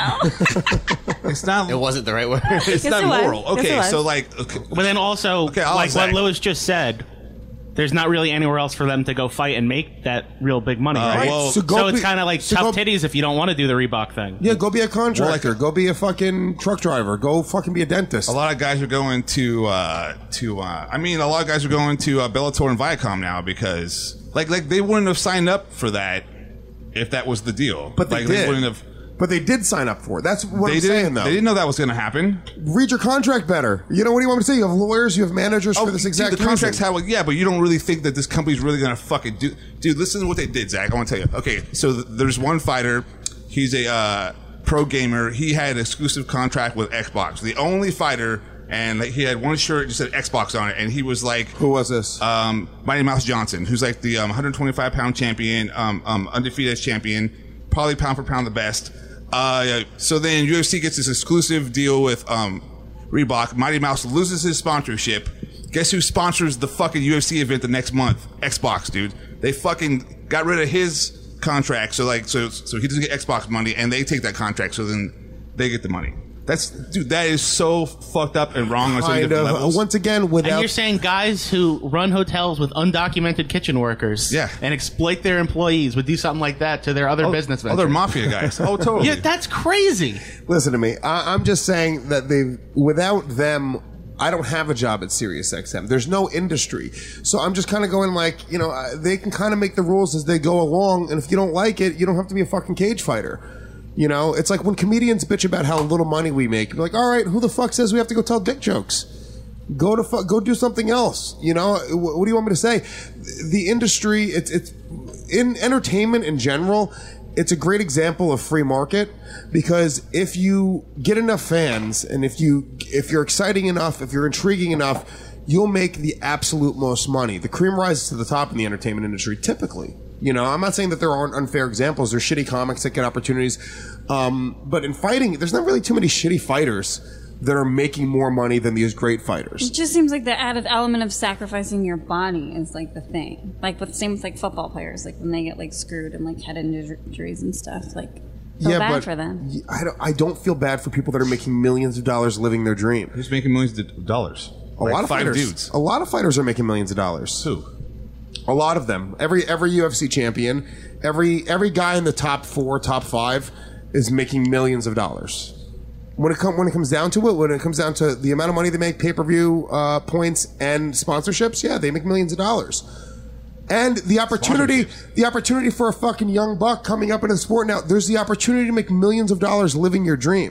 know. it's not. It wasn't the right word. It's Yes, not it was. moral. Yes, Okay, it was. so like, okay, But then also, Okay, I'll like say. what Lewis just said, there's not really anywhere else for them to go fight and make that real big money, Uh, right? well- so So go it's be- kind of like so tough go- titties if you don't want to do the Reebok thing. Yeah, go be a contractor. Well, like- go be a fucking truck driver. Go fucking be a dentist. a lot of guys are going to uh, to. Uh, I mean, a lot of guys are going to uh, Bellator and Viacom now because, like, like they wouldn't have signed up for that if that was the deal. But they like, did. wouldn't have. But they did sign up for it. That's what They I'm didn't. saying, though. They didn't know that was going to happen. Read your contract better. You know, what do you want me to say? You have lawyers, you have managers for this dude, exact the contracts reason. have, yeah, but you don't really think that this company's really going to fucking do. Dude, listen to what they did, Zach. I want to tell you. Okay, so th- there's one fighter. He's a uh, pro gamer. He had an exclusive contract with Xbox. The only fighter, and like, he had one shirt that said Xbox on it, and he was like, Who was this? um, Mighty Mouse Johnson, who's like the um, one twenty-five pound champion, um, um, undefeated as champion, probably pound for pound the best. Uh, so then U F C gets this exclusive deal with um, Reebok. Mighty Mouse loses his sponsorship. Guess who sponsors the fucking U F C event the next month? Xbox, dude. They fucking got rid of his contract, so like, so so he doesn't get Xbox money, and they take that contract, so then they get the money. That's dude. That is so fucked up and wrong on so many Kind different of. levels. Once again, without And you're saying guys who run hotels with undocumented kitchen workers Yeah. and exploit their employees would do something like that to their other Oh, business oh, ventures. they're mafia guys. Oh, totally. Yeah, that's crazy. Listen to me. I, I'm just saying that they, without them, I don't have a job at SiriusXM. There's no industry, so I'm just kind of going like, you know, uh, they can kind of make the rules as they go along, and if you don't like it, you don't have to be a fucking cage fighter. You know, it's like when comedians bitch about how little money we make. You're like, all right, who the fuck says we have to go tell dick jokes? Go to fu- go do something else. You know, what, what do you want me to say? The industry, it's it's in entertainment in general. It's a great example of free market because if you get enough fans and if you if you're exciting enough, if you're intriguing enough, you'll make the absolute most money. The cream rises to the top in the entertainment industry, typically. You know, I'm not saying that there aren't unfair examples. There's shitty comics that get opportunities. Um, but in fighting, there's not really too many shitty fighters that are making more money than these great fighters. It just seems like the added element of sacrificing your body is like the thing. Like with same with like football players, like when they get like screwed and like head injuries and stuff. Like feel Yeah, bad but for them. I don't, I don't feel bad for people that are making millions of dollars living their dream. Who's making millions of dollars? A Like lot of five fighters. dudes. A lot of fighters are making millions of dollars. Who? A lot of them. Every every U F C champion, every every guy in the top four, top five, is making millions of dollars. When it come when it comes down to it, when it comes down to the amount of money they make, pay per view uh, points and sponsorships, yeah, they make millions of dollars. And the opportunity, the opportunity for a fucking young buck coming up in the sport now, there's the opportunity to make millions of dollars living your dream.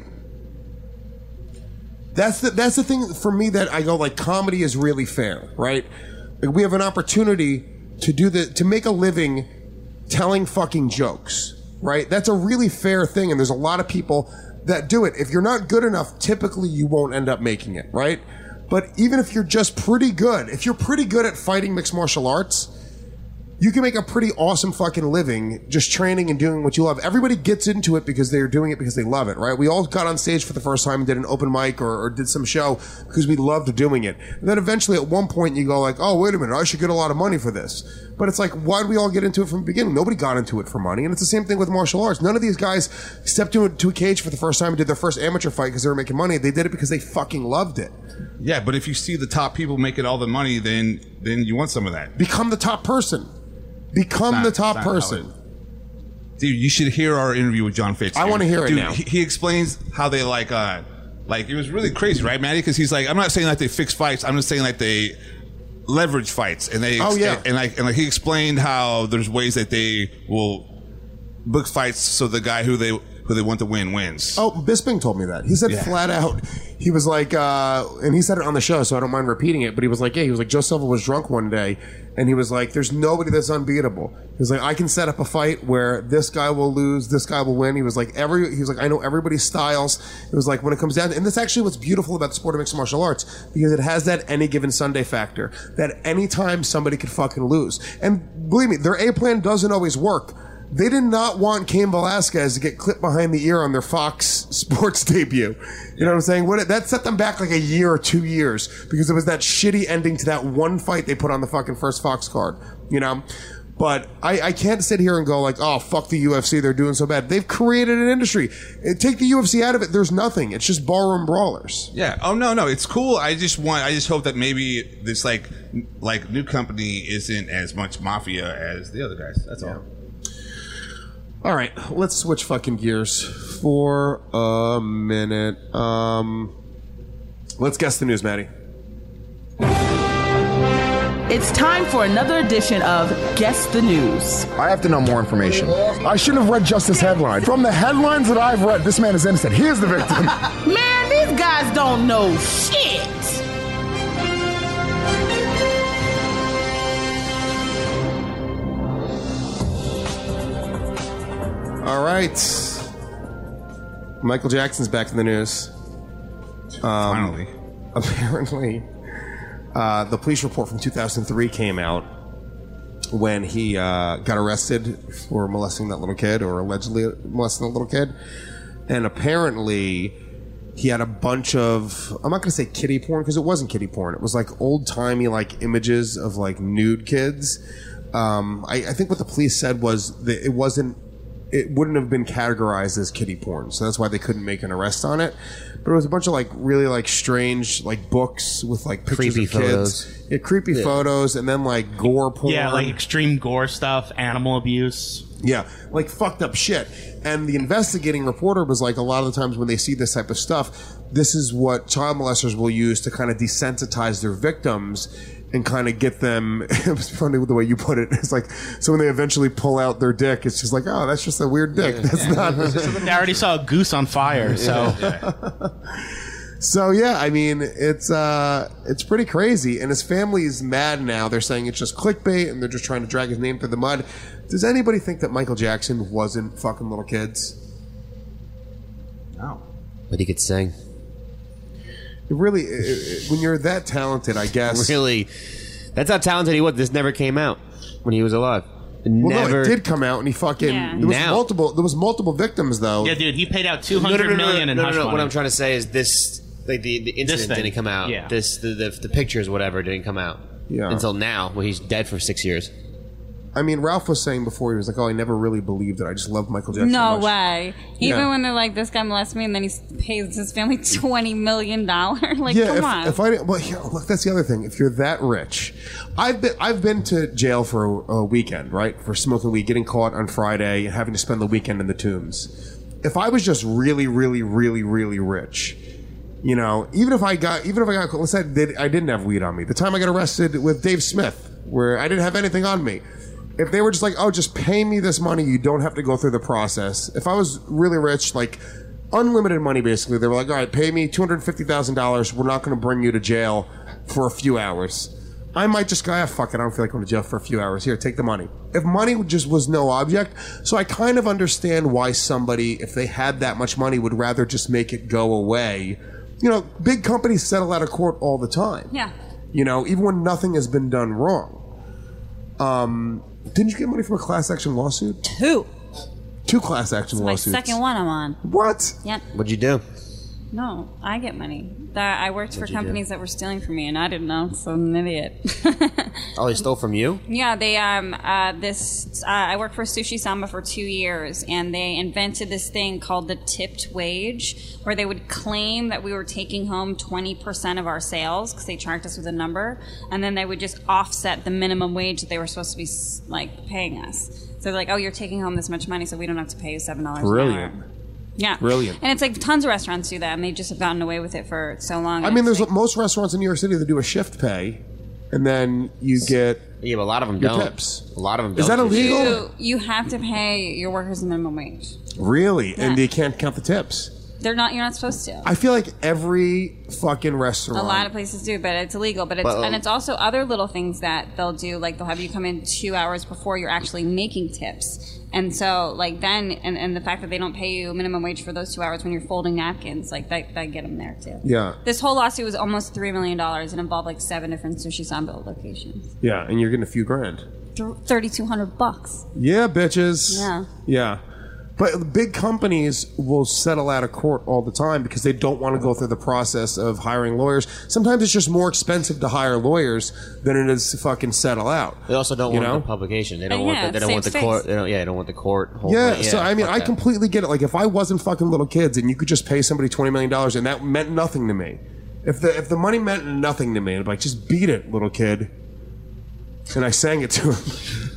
That's the that's the thing for me that I go like comedy is really fair, right? Like we have an opportunity to do the to make a living telling fucking jokes, right? That's a really fair thing, and there's a lot of people that do it. If you're not good enough, typically you won't end up making it, right? But even if you're just pretty good, if you're pretty good at fighting mixed martial arts, you can make a pretty awesome fucking living just training and doing what you love. Everybody gets into it because they're doing it because they love it, right? We all got on stage for the first time and did an open mic or, or did some show because we loved doing it. And then eventually at one point you go like, oh, wait a minute, I should get a lot of money for this. But it's like, why did we all get into it from the beginning? Nobody got into it for money. And it's the same thing with martial arts. None of these guys stepped into a cage for the first time and did their first amateur fight because they were making money. They did it because they fucking loved it. Yeah, but if you see the top people making all the money, then then you want some of that. Become the top person. Become Not- the top not how person. it- Dude, you should hear our interview with John Fitz. I dude. wanna hear it Dude, now. He, he explains how they like, uh, like it was really crazy, right, Matty? Because he's like, I'm not saying like they fix fights. I'm just saying like they leverage fights, and they, Oh, yeah. and like, and like he explained how there's ways that they will book fights so the guy who they who they want to win wins. Oh, Bisping told me that. He said Yeah. flat out, he was like, uh, and he said it on the show, so I don't mind repeating it, but he was like, yeah, he was like, Joe Silva was drunk one day, and he was like, there's nobody that's unbeatable. He was like, I can set up a fight where this guy will lose, this guy will win. He was like, every, he was like, I know everybody's styles. It was like, when it comes down to, and that's actually what's beautiful about the sport of mixed martial arts, because it has that any given Sunday factor, that anytime somebody could fucking lose. And believe me, their A plan doesn't always work. They did not want Cain Velasquez to get clipped behind the ear on their Fox Sports debut. You know what I'm saying? What, that set them back like a year or two years because it was that shitty ending to that one fight they put on the fucking first Fox card. You know? But I, I can't sit here and go like, oh, fuck the U F C, they're doing so bad. They've created an industry. Eh, Take the U F C out of it, there's nothing. It's just ballroom brawlers. Yeah. Oh no, no, it's cool. I just want. I just hope that maybe this like like new company isn't as much mafia as the other guys. That's all. All right, let's switch fucking gears for a minute. Um, let's guess the news, Maddie. It's time for another edition of Guess the News. I have to know more information. I shouldn't have read just this headline. From the headlines that I've read, this man is innocent. He is the victim. Man, these guys don't know shit. All right. Michael Jackson's back in the news. Um, Finally. Apparently, uh, the police report from two thousand three came out when he uh, got arrested for molesting that little kid, or allegedly molesting that little kid. And apparently, he had a bunch of, I'm not going to say kiddie porn, because it wasn't kiddie porn. It was like old-timey like images of like nude kids. Um, I, I think what the police said was that it wasn't it wouldn't have been categorized as kiddie porn, so that's why they couldn't make an arrest on it. But it was a bunch of like really like strange like books with like pictures Creepy of kids, photos. yeah, creepy Yeah. photos, and then like gore porn. Yeah, like extreme gore stuff, animal abuse. Yeah, like fucked up shit. And the investigating reporter was like, a lot of the times when they see this type of stuff, this is what child molesters will use to kind of desensitize their victims and kind of get them. It was funny the way you put it. It's like, so when they eventually pull out their dick, it's just like, oh, that's just a weird dick. That's not. They already saw a goose on fire, so. So yeah, I mean, it's uh, it's pretty crazy, and his family is mad now. They're saying it's just clickbait, and they're just trying to drag his name through the mud. Does anybody think that Michael Jackson wasn't fucking little kids? No. But he could sing. It really, it, it, when you're that talented, I guess. Really, that's how talented he was. This never came out when he was alive. It Well, never. no, it did come out, and he fucking. Yeah. There was Now. multiple. There was multiple victims, though. Yeah, dude, he paid out two No, no, hundred no, no, million no, in no, hush no, no. money. What I'm trying to say is this: like the, the incident thing. didn't come out. Yeah. This the, the the pictures, whatever, didn't come out. Yeah. Until now, well, he's dead for six years. I mean, Ralph was saying before, he was like, "Oh, I never really believed it. I just loved Michael Jackson." No so much. way. Even Yeah. when they're like, this guy molested me, and then he pays his family twenty million dollars. Like, Yeah, come if, on. if I didn't, well, yeah, look, that's the other thing. If you're that rich, I've been I've been to jail for a, a weekend, right, for smoking weed, getting caught on Friday, and having to spend the weekend in the Tombs. If I was just really, really, really, really rich, you know, even if I got, even if I got, let's say I, did, I didn't have weed on me. The time I got arrested with Dave Smith, where I didn't have anything on me. If they were just like, oh, just pay me this money, you don't have to go through the process. If I was really rich, like unlimited money, basically, they were like, all right, pay me two hundred fifty thousand dollars. We're not going to bring you to jail for a few hours. I might just go, ah, fuck it. I don't feel like going to jail for a few hours. Here, take the money. If money just was no object, so I kind of understand why somebody, if they had that much money, would rather just make it go away. You know, big companies settle out of court all the time. yeah. You know, even when nothing has been done wrong. Um, didn't you get money from a class action lawsuit? Two. Two class action It's my lawsuits. second one I'm on. What? Yep. What'd you do? No, I get money. That I worked for What'd you do? companies that were stealing from me, and I didn't know, so I'm an idiot. Oh, he stole from you? Yeah, they um uh this uh, I worked for Sushi Samba for two years, and they invented this thing called the tipped wage, where they would claim that we were taking home twenty percent of our sales because they charged us with a number, and then they would just offset the minimum wage that they were supposed to be like paying us. So they're like, oh, you're taking home this much money, so we don't have to pay you seven dollars an hour. Brilliant. Yeah, Brilliant. And it's like tons of restaurants do that, and they just have gotten away with it for so long. I and mean, it's there's like- most restaurants in New York City that do a shift pay, and then you get Yeah, but a lot of them your don't. tips. A lot of them don't. Is that do shit. illegal? you, you have to pay your workers the minimum wage. Really? Yeah. And they can't count the tips. They're not. You're not supposed to. I feel like every fucking restaurant. A lot of places do, but it's illegal. But it's But, um, and it's also other little things that they'll do, like they'll have you come in two hours before you're actually making tips, and so like then and, and the fact that they don't pay you minimum wage for those two hours when you're folding napkins, like that, that get them there too. Yeah. This whole lawsuit was almost three million dollars and involved like seven different Sushi Samba locations. Yeah, and you're getting a few grand. Thirty two hundred bucks. Yeah, bitches. Yeah. Yeah. But big companies will settle out of court all the time because they don't want to go through the process of hiring lawyers. Sometimes it's just more expensive to hire lawyers than it is to fucking settle out. They also don't You want know? the publication. They don't Uh, want. yeah, The, they don't want the saves court. face. They don't, yeah, they don't want the court. Whole Yeah, thing. so I mean, fuck I that. completely get it. Like, if I wasn't fucking little kids and you could just pay somebody twenty million dollars and that meant nothing to me, if the if the money meant nothing to me, I'd be like, just beat it, little kid. And I sang it to him.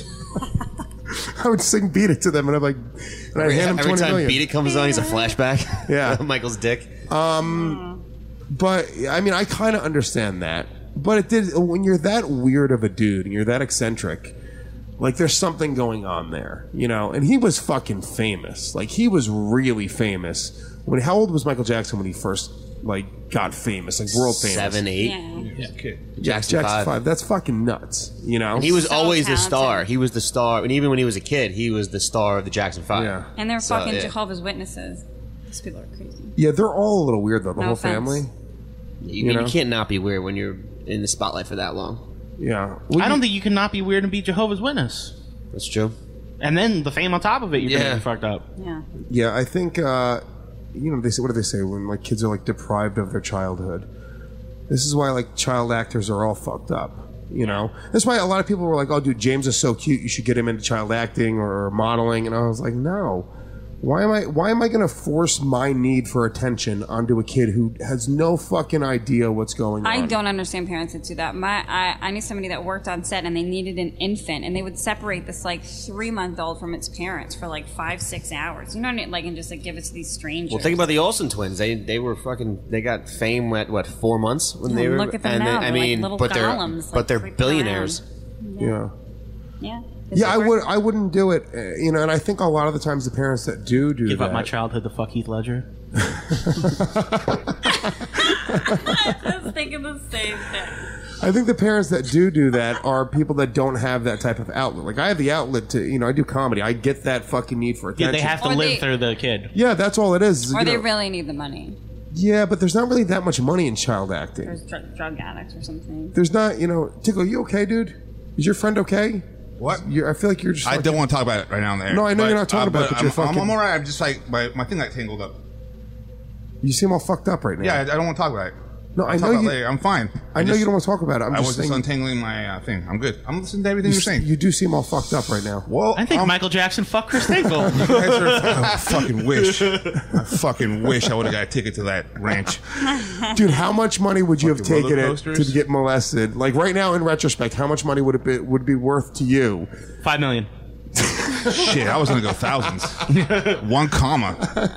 I would sing "Beat It" to them, and I'm like, and I'd Every, hand him every twenty time million. Beat It comes on, he's a flashback. Yeah. Michael's dick. Um, but I mean, I kind of understand that. But it did when you're that weird of a dude and you're that eccentric. Like, there's something going on there, you know. And he was fucking famous. Like, he was really famous. When how old was Michael Jackson when he first like got famous, like world famous? Seven, eight. Yeah, kid. Jackson, Jackson five. That's fucking nuts, you know. And he was So always the talented. star. He was the star, and even when he was a kid, he was the star of the Jackson Five. Yeah. And they're So, fucking yeah. Jehovah's Witnesses. These people are crazy. Yeah, they're all a little weird though. The No whole offense. family. You, You mean, know? you can't not be weird when you're in the spotlight for that long. Yeah. I don't think you can not be weird and be Jehovah's Witness. That's true. And then the fame on top of it, you're Yeah. gonna be fucked up. Yeah. Yeah, I think uh, you know they say. What do they say when like kids are like deprived of their childhood? This is why like child actors are all fucked up. You know, that's why a lot of people were like, "Oh, dude, James is so cute. You should get him into child acting or modeling." And I was like, "No, why am I? Why am I going to force my need for attention onto a kid who has no fucking idea what's going I on?" don't understand parents that do that. My, I, I knew somebody that worked on set and they needed an infant, and they would separate this like three month old from its parents for like five, six hours. You know what I mean? Like, and just like give it to these strangers. Well, think about the Olsen twins. They they were fucking. They got fame at what four months when Yeah, they were. look at them and now. They, I They're like mean, little but they're golems, but like, they're creeping billionaires. Yeah. Yeah. Yeah, I would. I wouldn't do it. uh, You know, and I think a lot of the times the parents that do do Give that. up my childhood to fuck Heath Ledger. I was thinking the same thing. I think the parents that do do that are people that don't have that type of outlet. Like I have the outlet to, you know, I do comedy. I get that fucking need for Yeah, attention. they have to Or live they- through the kid. Yeah, that's all it is. is, Or you they know- really need the money. Yeah, but there's not really that much money in child acting. There's dr- drug addicts or something. There's not, you know, Tickle, you okay, dude? Is your friend okay? What? You're, I feel like you're just. I fucking- don't want to talk about it right now and there. No, I know But, you're not talking uh, about it, but I'm, you're I'm, fucking- I'm all right. I'm just like, my, my thing got tangled up. You seem all fucked up right now. Yeah, I, I don't want to talk about it. No, I'll I talk know about it you- later. I'm fine. I know just- you don't want to talk about it. I'm I just was just saying- untangling my uh, thing. I'm good. I'm listening to everything You, you're saying. you do seem all fucked up right now. Well, I think um, Michael Jackson fucked Chris Dingle. you guys are, I fucking wish. I fucking wish I would have got a ticket to that ranch. Dude, how much money would you have Fucking roller taken it coasters? to get molested? Like right now, in retrospect, how much money would it be, would be worth to you? Five million. Shit, I was gonna go thousands. One comma.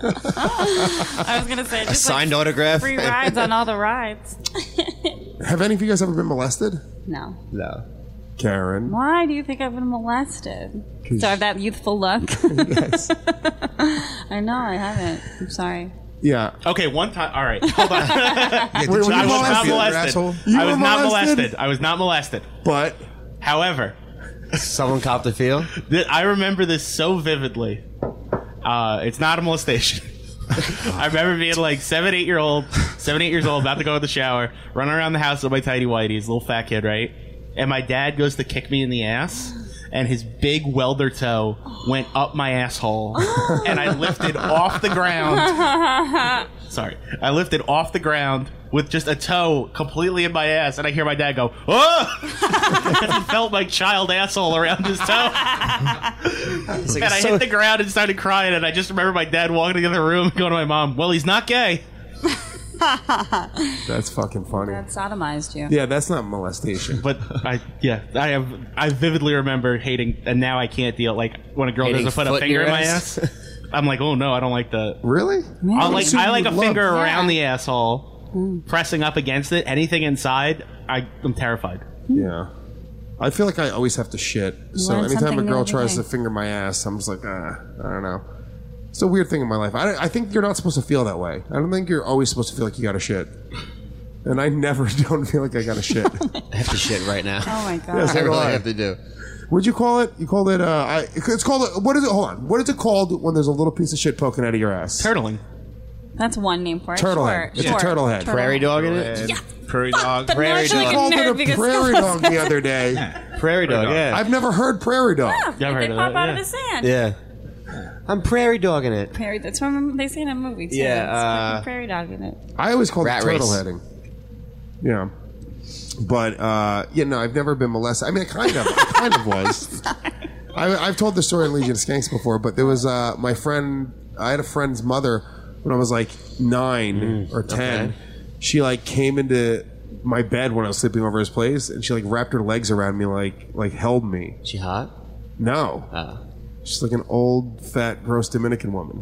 I was gonna say just signed like autograph? free rides on all the rides. Have any of you guys ever been molested? No. No. Karen. Why do you think I've been molested? 'Cause- So I have that youthful look. Yes. I know I haven't. I'm sorry. Yeah. Okay, one time. All right, hold on. Wait, were you I was not molested? molested. asshole? You I were was not molested? molested. I was not molested. But However, Someone copped a feel. th- I remember this so vividly. Uh, it's not a molestation. I remember being like seven, eight year old, seven, eight years old, about to go in the shower, running around the house with my tidy whities, little fat kid, right? And my dad goes to kick me in the ass, and his big welder toe went up my asshole, and I lifted off the ground. Sorry, I lifted off the ground with just a toe completely in my ass, and I hear my dad go, "Oh!" Because he felt my child asshole around his toe. It's like And I so- hit the ground and started crying, and I just remember my dad walking into the room and going to my mom, "Well, he's not gay." that's fucking funny. That sodomized you. Yeah, that's not molestation. But I, yeah, I have, I vividly remember hating, and now I can't deal. Like when a girl Hating doesn't put a foot in finger your in my ass? ass, I'm like, oh no, I don't like that. Really? I like, assume I like you a would finger love- around Yeah. the asshole, pressing up against it. Anything inside, I, I'm terrified. Yeah. I feel like I always have to shit. So Learn anytime a something new girl every tries day. to finger my ass, I'm just like, ah, I don't know. It's a weird thing in my life. I, I think you're not supposed to feel that way. I don't think you're always supposed to feel like you got to shit. And I never don't feel like I got to shit. I have to shit right now. Oh my god. Yes, I do really I. have to do. What'd you call it? You called it, uh, I, it's called, what is it? Hold on. What is it called when there's a little piece of shit poking out of your ass? Turtling. That's one name for it. Turtle Sure, head. It's a sure. turtle head. Prairie dog in it? Yeah. Prairie dog. But now I Prairie feel like dog. a called it nerd a because prairie dog the other day. Prairie dog, yeah. I've never heard prairie dog. Yeah, I've like heard they of pop that, out yeah. of the sand. Yeah. I'm prairie dogging it. Prairie. That's from they say in a movie too. Yeah, It's uh, fucking prairie dog in it. I always called Rat it turtle race. heading. Yeah. But, uh, yeah, no, I've never been molested. I mean, I kind of, I kind of was. I, I've told the story in Legion of Skanks before, but there was, uh, my friend, I had a friend's mother when I was like nine or ten. okay. She like came into my bed when I was sleeping over his place, and she like wrapped her legs around me, like, like held me. She hot? No. Oh. She's like an old, fat, gross Dominican woman.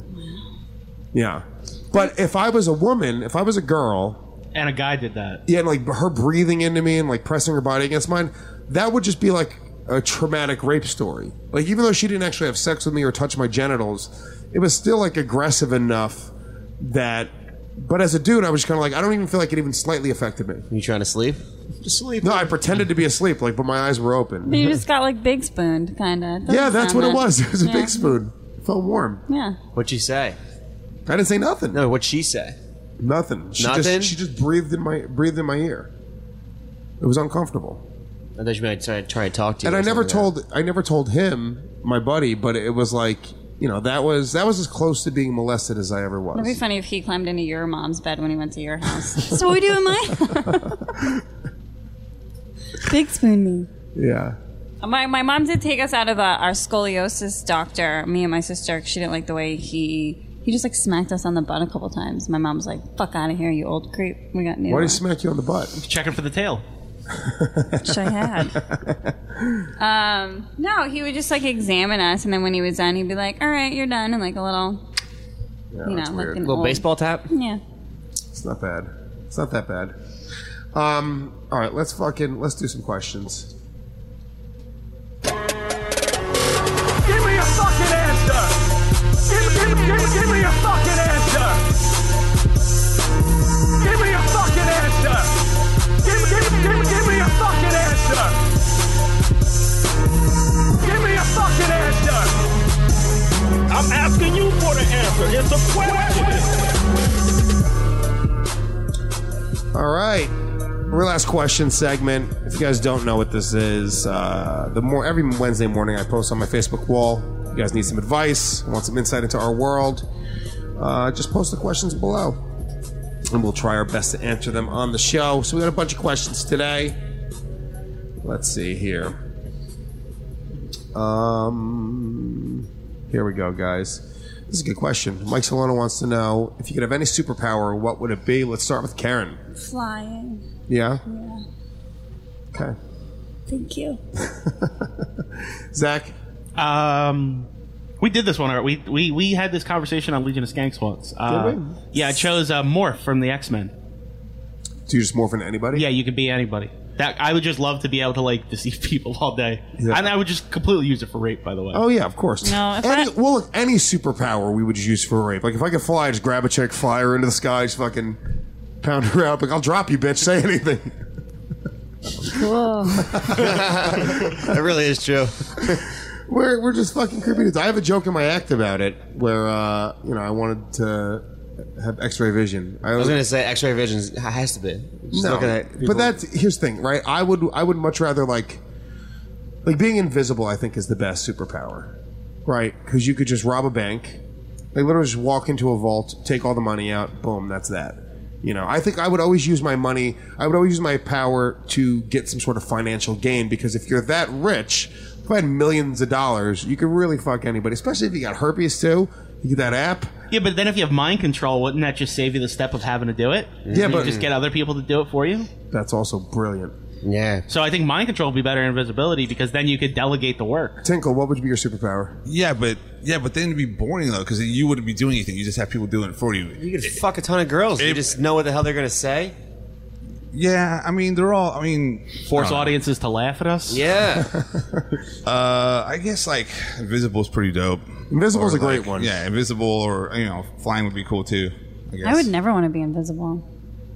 Yeah. But if I was a woman, if I was a girl, And a guy did that. yeah, and like her breathing into me and like pressing her body against mine, that would just be like a traumatic rape story. Like, even though she didn't actually have sex with me or touch my genitals, it was still like aggressive enough that. But as a dude, I was kind of like, I don't even feel like it even slightly affected me. You trying to sleep? Just sleep. No, I pretended to be asleep, like, but my eyes were open. You just got like big spooned, kind of. Yeah, that's what it was. It was a Yeah. big spoon. It felt warm. Yeah. What'd she say? I didn't say nothing. No, what'd she say? Nothing. She Nothing? Just, she just breathed in my breathed in my ear. It was uncomfortable. I thought you might try, try to talk to you. And or I never something like told I never told him, my buddy, but it was like, you know, that was that was as close to being molested as I ever was. It'd be funny if he climbed into your mom's bed when he went to your house. So what we doing, Mike? Big spoon me. Yeah. My my mom did take us out of uh, our scoliosis doctor. Me and my sister. 'Cause she didn't like the way he he just like smacked us on the butt a couple times. My mom was like, "Fuck out of here, you old creep. We got new." Why did he ones." smack you on the butt? Checking for the tail. Which I had. Um, no, he would just like examine us, and then when he was done, he'd be like, "All right, you're done," and like a little, Yeah, you know, that's like weird. an Little old- baseball tap. Yeah. It's not bad. It's not that bad. Um, all right, let's fucking let's do some questions. Give me a fucking answer! Give, give, give, give me a fucking answer! Give me a fucking answer! Give, give, give, give me a fucking answer! Give me a fucking answer! I'm asking you for the answer. It's a question. All right, real last question segment. If you guys don't know what this is, uh, the more every Wednesday morning I post on my Facebook wall. You guys need some advice, want some insight into our world, uh, just post the questions below, and we'll try our best to answer them on the show. So we got a bunch of questions today. Let's see here. Um, here we go, guys. This is a good question. Mike Solano wants to know if you could have any superpower, what would it be? Let's start with Karen. Flying. Yeah? Yeah. Okay. Thank you. Zach? Um, we did this one. already. We we we had this conversation on Legion of Skanks once. Uh, Did we? Yeah, I chose uh, Morph from the X-Men. Do you just morph into anybody? Yeah, you could be anybody. That I would just love to be able to like deceive people all day, Yeah. and I would just completely use it for rape. By the way. Oh, yeah, of course. No, if any, I- well, look, any superpower we would just use for rape. Like, if I could fly, just grab a chick, fly her into the sky, just fucking pound her out. Like, I'll drop you, bitch. Say anything. Cool. That really is true. We're, we're just fucking creepy dudes. I have a joke in my act about it where, uh, you know, I wanted to have X-ray vision. I was going to say X-ray vision has to be. Just No, looking at people- but that's here's the thing, right? I would I would much rather like like being invisible. I think is the best superpower, right? Because you could just rob a bank, like literally just walk into a vault, take all the money out, boom, that's that. You know, I think I would always use my money. I would always use my power to get some sort of financial gain because if you're that rich, if I had millions of dollars, you could really fuck anybody. Especially if you got herpes too. You get that app. Yeah, but then if you have mind control, wouldn't that just save you the step of having to do it? Yeah, You but- just get other people to do it for you. That's also brilliant. Yeah. So I think mind control would be better than invisibility because then you could delegate the work. Tinkle, what would be your superpower? Yeah, but yeah, but then it'd be boring though because you wouldn't be doing anything. You just have people doing it for you. You could fuck a ton of girls. You just know what the hell they're going to say. Yeah, I mean they're all. I mean, Force I don't know. audiences to laugh at us. Yeah. Uh, I guess like Invisible's pretty dope. Invisible's Or, a great like, one. Yeah, Invisible or you know flying would be cool too. I guess. I would never want to be invisible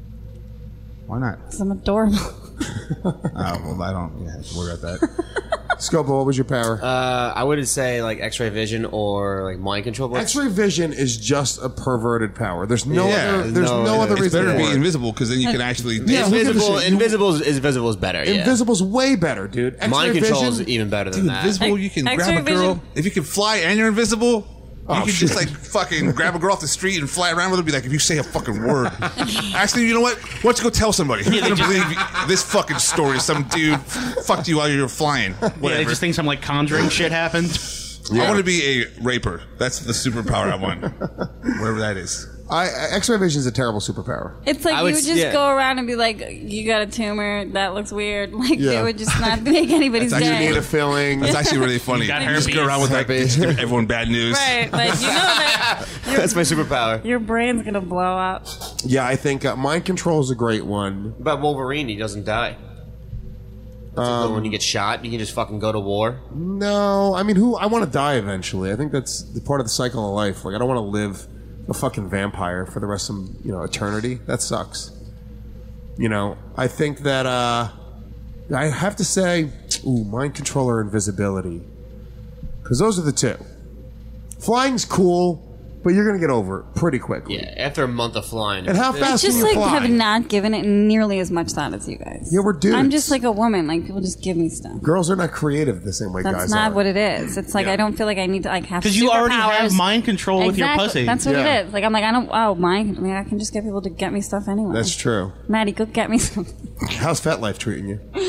Why not? because I'm adorable. Oh well, I don't. Yeah, have to worry about that. Scopo, what was your power? Uh, I would say like X-ray vision or like mind control. but- X-ray vision is just a perverted power. There's no Yeah, other. There's no, no, other It's reason. better to for be it. invisible because then you can actually. Yeah, who gives a Invisible, shit? You- invisible is invisible is better. Yeah. Invisible's way better, dude. X-ray Mind control is vision, even better than Dude, that. invisible, you can X-ray grab a girl. vision. If you can fly and you're invisible, you Oh, can shit. just like fucking grab a girl off the street and fly around with her. Be like, if you say a fucking word, actually, you know what? Why don't you go tell somebody? I'm gonna believe this fucking story. Some dude fucked you while you were flying. Yeah, Whatever. they just think some like conjuring shit happened. I want to be a raper. That's the superpower I want. Whatever that is. I, X-ray vision is a terrible superpower. It's like I you would would s- just yeah. go around and be like, "You got a tumor. That looks weird." Like Yeah. it would just not make anybody's That's You day. need a filling. That's actually really funny. You got You just go herpes. around with like Herpes. just give everyone bad news. Right, like you know that That's my superpower. your brain's gonna blow up. Yeah, I think uh, mind control is a great one. But Wolverine, he doesn't die. That's a good one. You get shot, you can just fucking go to war. No, I mean, who? I want to die eventually. I think that's the part of the cycle of life. Like, I don't want to live a fucking vampire for the rest of you know eternity. That sucks. You know, I think that uh, I have to say, ooh, mind control or invisibility, because those are the two. Flying's cool, but you're gonna get over it pretty quickly. Yeah, after a month of flying. And how it's- fast Just can you like fly? have not given it nearly as much thought as you guys. Yeah, we're dudes. I'm just like a woman. Like people just give me stuff. Girls are not creative the same way That's guys not are. what it is. It's like Yeah. I don't feel like I need to like have Because you already have superpowers. mind control with your Exactly. pussy. That's what Yeah. it is. Like I'm like I don't. Oh, mind. I mean, I can just get people to get me stuff anyway. That's true. Maddie, go get me something. How's FetLife treating you?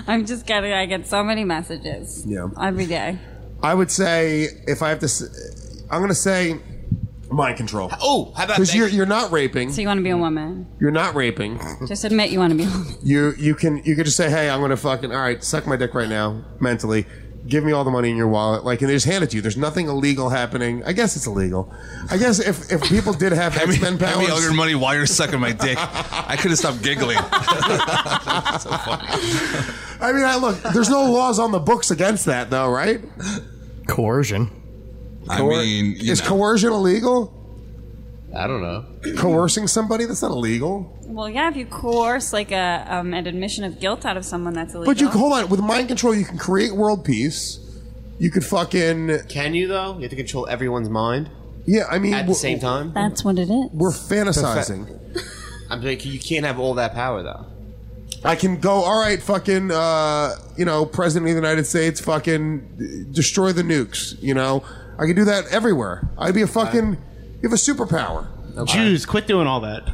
I'm just getting. I get so many messages. Yeah. Every day. I would say if I have to, s- I'm going to say mind control. Oh, how about Because that? you're you're not raping. So you want to be a woman? You're not raping. Just admit you want to be a woman. You you can you can just say, hey, I'm going to fucking all right, suck my dick right now mentally. Give me all the money in your wallet, like, and they just hand it to you. There's nothing illegal happening. I guess it's illegal. I guess if, if people did have Hand me, X-Men powers, hand me all your money while you're sucking my dick. I could have stopped giggling. So funny. I mean, I, look, there's no laws on the books against that, though, right? Coercion. I Coer- mean, you is know. coercion illegal? I don't know. Coercing somebody, that's not illegal. Well, yeah. If you coerce like a um, an admission of guilt out of someone, that's illegal. But you hold on, with mind control, you can create world peace. You could fucking Can you though? You have to control everyone's mind yeah. I mean, at the we're- same time. That's what it is. We're fantasizing. I'm like, you can't have all that power though. I can go, all right, fucking, uh, you know, President of the United States, fucking destroy the nukes, you know? I can do that everywhere. I'd be a fucking, you have a superpower. Jews, quit doing all that.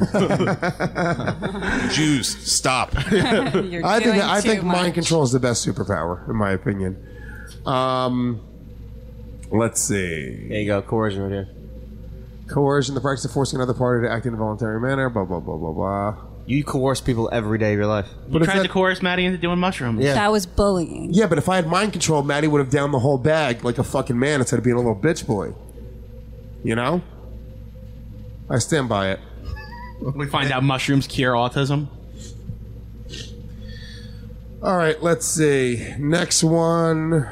Jews, stop. You're I think doing I too think much. mind control is the best superpower, in my opinion. Um, let's see. There you go, coercion right here. Coercion, the practice of forcing another party to act in a voluntary manner, blah, blah, blah, blah, blah. You coerce people every day of your life. You But if tried that- to coerce Maddie into doing mushrooms. Yeah. That was bullying. Yeah, but if I had mind control, Maddie would have downed the whole bag like a fucking man instead of being a little bitch boy. You know? I stand by it. We find out mushrooms cure autism. All right, let's see. Next one.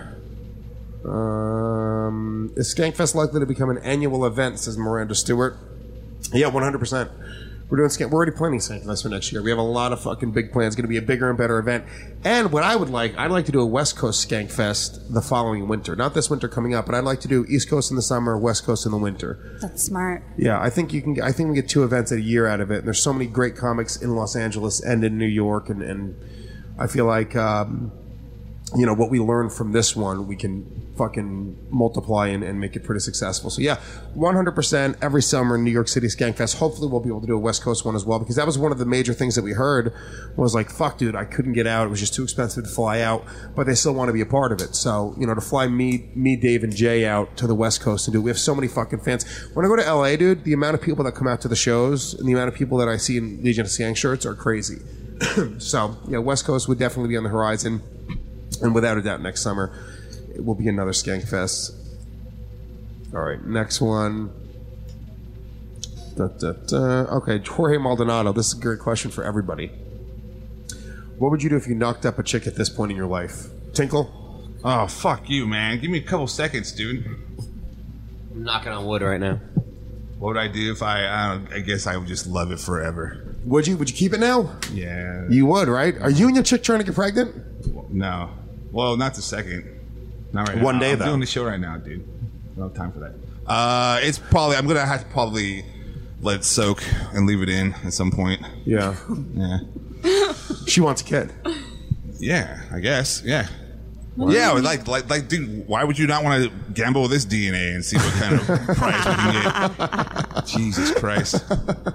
Um, is Skankfest likely to become an annual event, says Miranda Stewart? Yeah, one hundred percent. We're doing Skank. We're already planning Skankfest for next year. We have a lot of fucking big plans. It's going to be a bigger and better event. And what I would like, I'd like to do a West Coast Skankfest the following winter. Not this winter coming up, but I'd like to do East Coast in the summer, West Coast in the winter. That's smart. Yeah, I think you can. I think we get two events a year out of it. And there's so many great comics in Los Angeles and in New York, and, and I feel like um, you know what we learned from this one, we can fucking multiply and, and make it pretty successful. So yeah, one hundred percent every summer in New York City Skankfest. Hopefully we'll be able to do a West Coast one as well, because that was one of the major things that we heard was like, fuck dude, I couldn't get out. It was just too expensive to fly out, but they still want to be a part of it. So, you know, to fly me, me, Dave and Jay out to the West Coast and do, we have so many fucking fans. When I go to L A, dude, the amount of people that come out to the shows and the amount of people that I see in Legion of Skank shirts are crazy. So yeah, West Coast would definitely be on the horizon. And without a doubt, next summer, it will be another Skank Fest. All right, next one. Da, da, da. Okay, Jorge Maldonado. This is a great question for everybody. What would you do if you knocked up a chick at this point in your life? Tinkle? Oh, fuck you, man. Give me a couple seconds, dude. I'm knocking on wood right now. What would I do if I, I, don't, I guess I would just love it forever. Would you? Would you keep it now? Yeah. You would, right? Are you and your chick trying to get pregnant? No. Well, not the second. Not right now. One day, I'm though. doing the show right now, dude. I don't have time for that. Uh, it's probably, I'm going to have to probably let it soak and leave it in at some point. Yeah. Yeah. She wants a kid. Yeah, I guess. Yeah. Yeah, like, like, like, dude, why would you not want to gamble with this D N A and see what kind of prize we can get? Jesus Christ.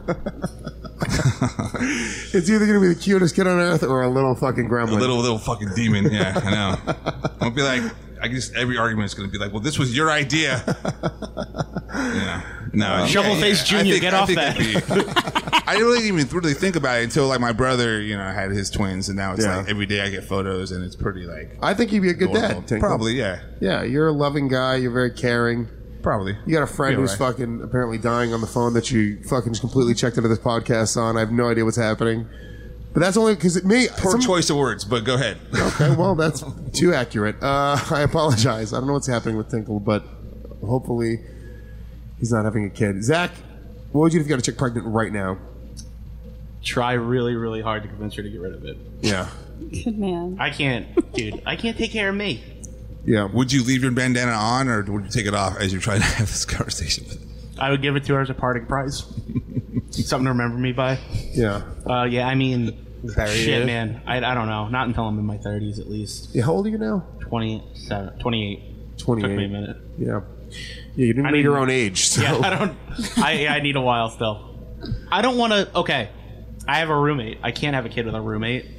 It's either going to be the cutest kid on earth or a little fucking gremlin. A little, little fucking demon. Yeah, I know. I'll be like, I guess every argument is going to be like, well, this was your idea. Yeah. No. Shovel yeah, Face yeah. I Junior, think- get I off think that. it'd be- I didn't really even really think about it until like my brother, you know, had his twins, and now it's Yeah. like every day I get photos, and it's pretty like. I think you'd be a good adorable. dad, Tinkle. Probably, yeah. Yeah, you're a loving guy. You're very caring. Probably. You got a friend Be who's alright. fucking apparently dying on the phone that you fucking just completely checked into this podcast on. I have no idea what's happening. But that's only because me. Poor some- choice of words, but go ahead. Okay, well, that's too accurate. Uh, I apologize. I don't know what's happening with Tinkle, but hopefully he's not having a kid. Zach, what would you do if you got a chick pregnant right now? Try really, really hard to convince her to get rid of it. Yeah. Good man. I can't, dude. I can't take care of me. Yeah. Would you leave your bandana on, or would you take it off as you're trying to have this conversation? I would give it to her as a parting prize. Something to remember me by. Yeah. Uh, yeah, I mean, Bury shit, it. man. I, I don't know. Not until I'm in my thirties, at least. Yeah, how old are you now? twenty-seven, twenty-eight. twenty-eight. Took me a minute. Yeah. Yeah, you didn't I know need- your own age. So. Yeah, I don't. I, I need a while still. I don't want to. Okay, I have a roommate. I can't have a kid with a roommate.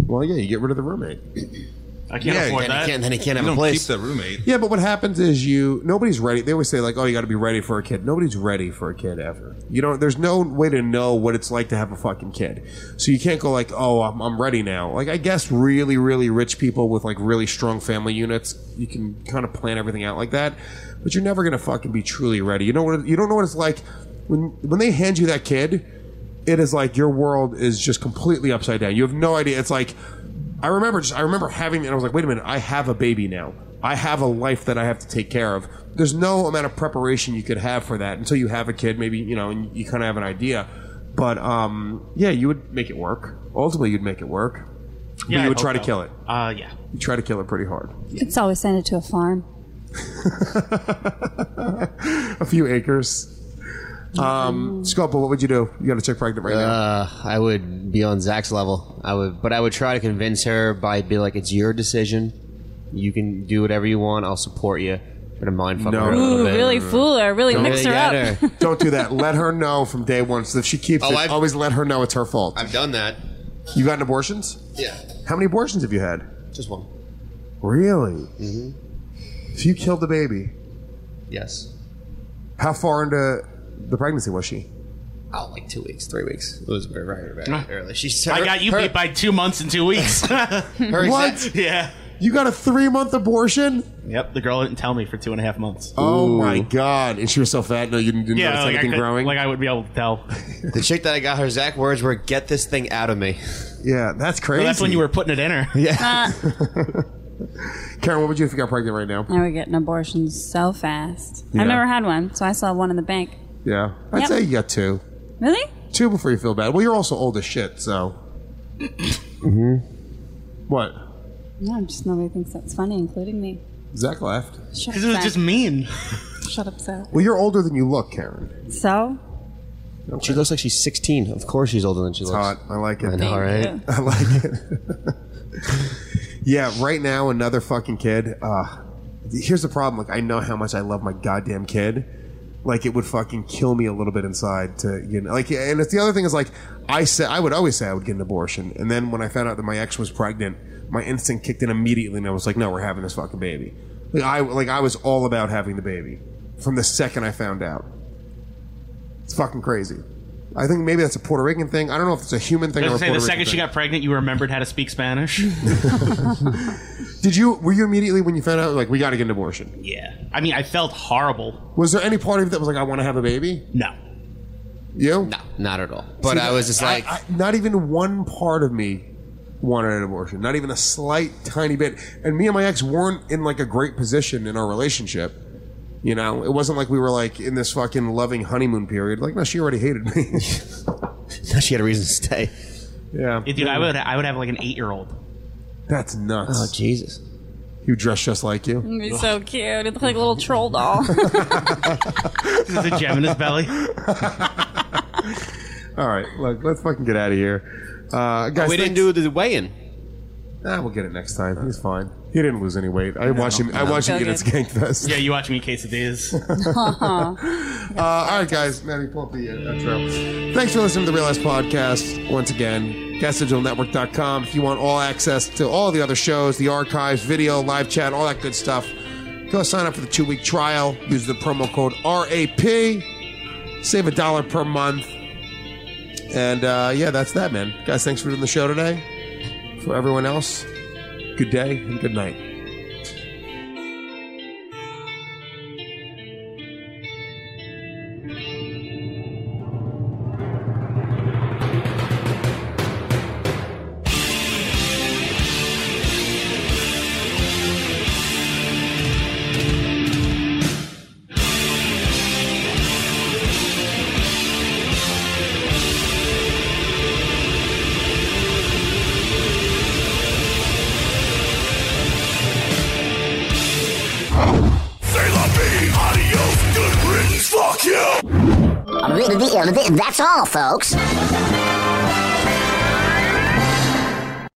Well, yeah, you get rid of the roommate. I can't Yeah, afford then he that. can't- then he can't have You a don't place. keep that roommate. Yeah, but what happens is you nobody's ready. They always say like, "Oh, you got to be ready for a kid." Nobody's ready for a kid ever. You don't. There's no way to know what it's like to have a fucking kid. So you can't go like, "Oh, I'm, I'm ready now." Like I guess really, really rich people with like really strong family units, you can kind of plan everything out like that. But you're never gonna fucking be truly ready. You know what? You don't know what it's like when when they hand you that kid. It is like your world is just completely upside down. You have no idea. It's like. I remember just I remember having and I was like, wait a minute, I have a baby now. I have a life that I have to take care of. There's no amount of preparation you could have for that until you have a kid, maybe, you know, and you kind of have an idea. But um, yeah, you would make it work. Ultimately, you'd make it work. But Yeah, you I would hope try to so. kill it. Uh, yeah. You try to kill it pretty hard. It's always send it to a farm. A few acres. Um, Scopa, what would you do? You got a chick pregnant right now. Uh, I would be on Zach's level. I would, but I would try to convince her by be like, "It's your decision. You can do whatever you want. I'll support you." But I'm mindfucking No. her a little Ooh, bit. really fool her, really Don't mix her really up. get her. Don't do that. Let her know from day one. So if she keeps Oh, it, I've- always let her know it's her fault. I've done that. You gotten abortions? Yeah, How many abortions have you had? just one. Really? Mm-hmm. So you killed the baby. Yes. How far into the pregnancy was she? Oh, like two weeks, three weeks. It was very, very, very early. She's. I got you her, beat by two months and two weeks. her What? exact- Yeah. You got a three month abortion? Yep. The girl didn't tell me for two and a half months. Oh my god! And she was so fat. No, you didn't, didn't Yeah, notice like I, anything could, growing. like I would be able to tell. The chick that I got her exact words were, "Get this thing out of me." yeah, that's crazy. Well, that's when you were putting it in her. Yeah. Uh, Karen, what would you do if you got pregnant right now? I would get an abortion so fast. Yeah. I've never had one, so I still have one in the bank. Yeah, I'd Yep. say you got two. Really? Two before you feel bad. Well, you're also old as shit, so. mm-hmm. What? No, just nobody thinks that's funny, including me. Zach left. Shut Because up, it was Zach. just mean. Shut up, Zach. Well, you're older than you look, Karen. So? She looks like she's sixteen. Of course, she's older than she looks. Hot. I like it. I know, right? I like it. Yeah, right now, another fucking kid. Uh, here's the problem. Like, I know how much I love my goddamn kid. Like, it would fucking kill me a little bit inside to, you know, like, and it's the other thing is, like, I said, I would always say I would get an abortion. And then when I found out that my ex was pregnant, my instinct kicked in immediately and I was like, no, we're having this fucking baby. Like, I, like, I was all about having the baby from the second I found out. It's fucking crazy. I think maybe that's a Puerto Rican thing. I don't know if it's a human thing I or a was Puerto saying, the Rican second she thing. got pregnant, you remembered how to speak Spanish. Did you? Were you immediately when you found out like we got to get an abortion? Yeah. I mean, I felt horrible. Was there any part of you that was like, I want to have a baby? No. You? No, not at all. But See, I was just I- like, I- not even one part of me wanted an abortion. Not even a slight, tiny bit. And me and my ex weren't in like a great position in our relationship. You know, it wasn't like we were like in this fucking loving honeymoon period. Like, no, she already hated me. she had a reason to stay. Yeah. Yeah, dude, I would, I would have like an eight-year-old. That's nuts. Oh, Jesus. You dress just like you. It'd be so cute. It'd look like a little troll doll. There's a gem in his belly. All right, look, let's fucking get out of here. Uh, guys, Oh, we didn't do the weigh-in. Ah, we'll get it next time. He's fine. He didn't lose any weight. I watched him. I No. watched him So get his good. skank fest. Yeah, you watch me quesadillas. uh, all right, guys. Maddie, pull up the uh, intro. Thanks for listening to the Real Ass Podcast. Once again, gas digital network dot com. If you want all access to all the other shows, the archives, video, live chat, all that good stuff, go sign up for the two-week trial. Use the promo code R A P. Save a dollar per month. And, uh, yeah, that's that, man. Guys, thanks for doing the show today. For everyone else, good day and good night. That's all, folks.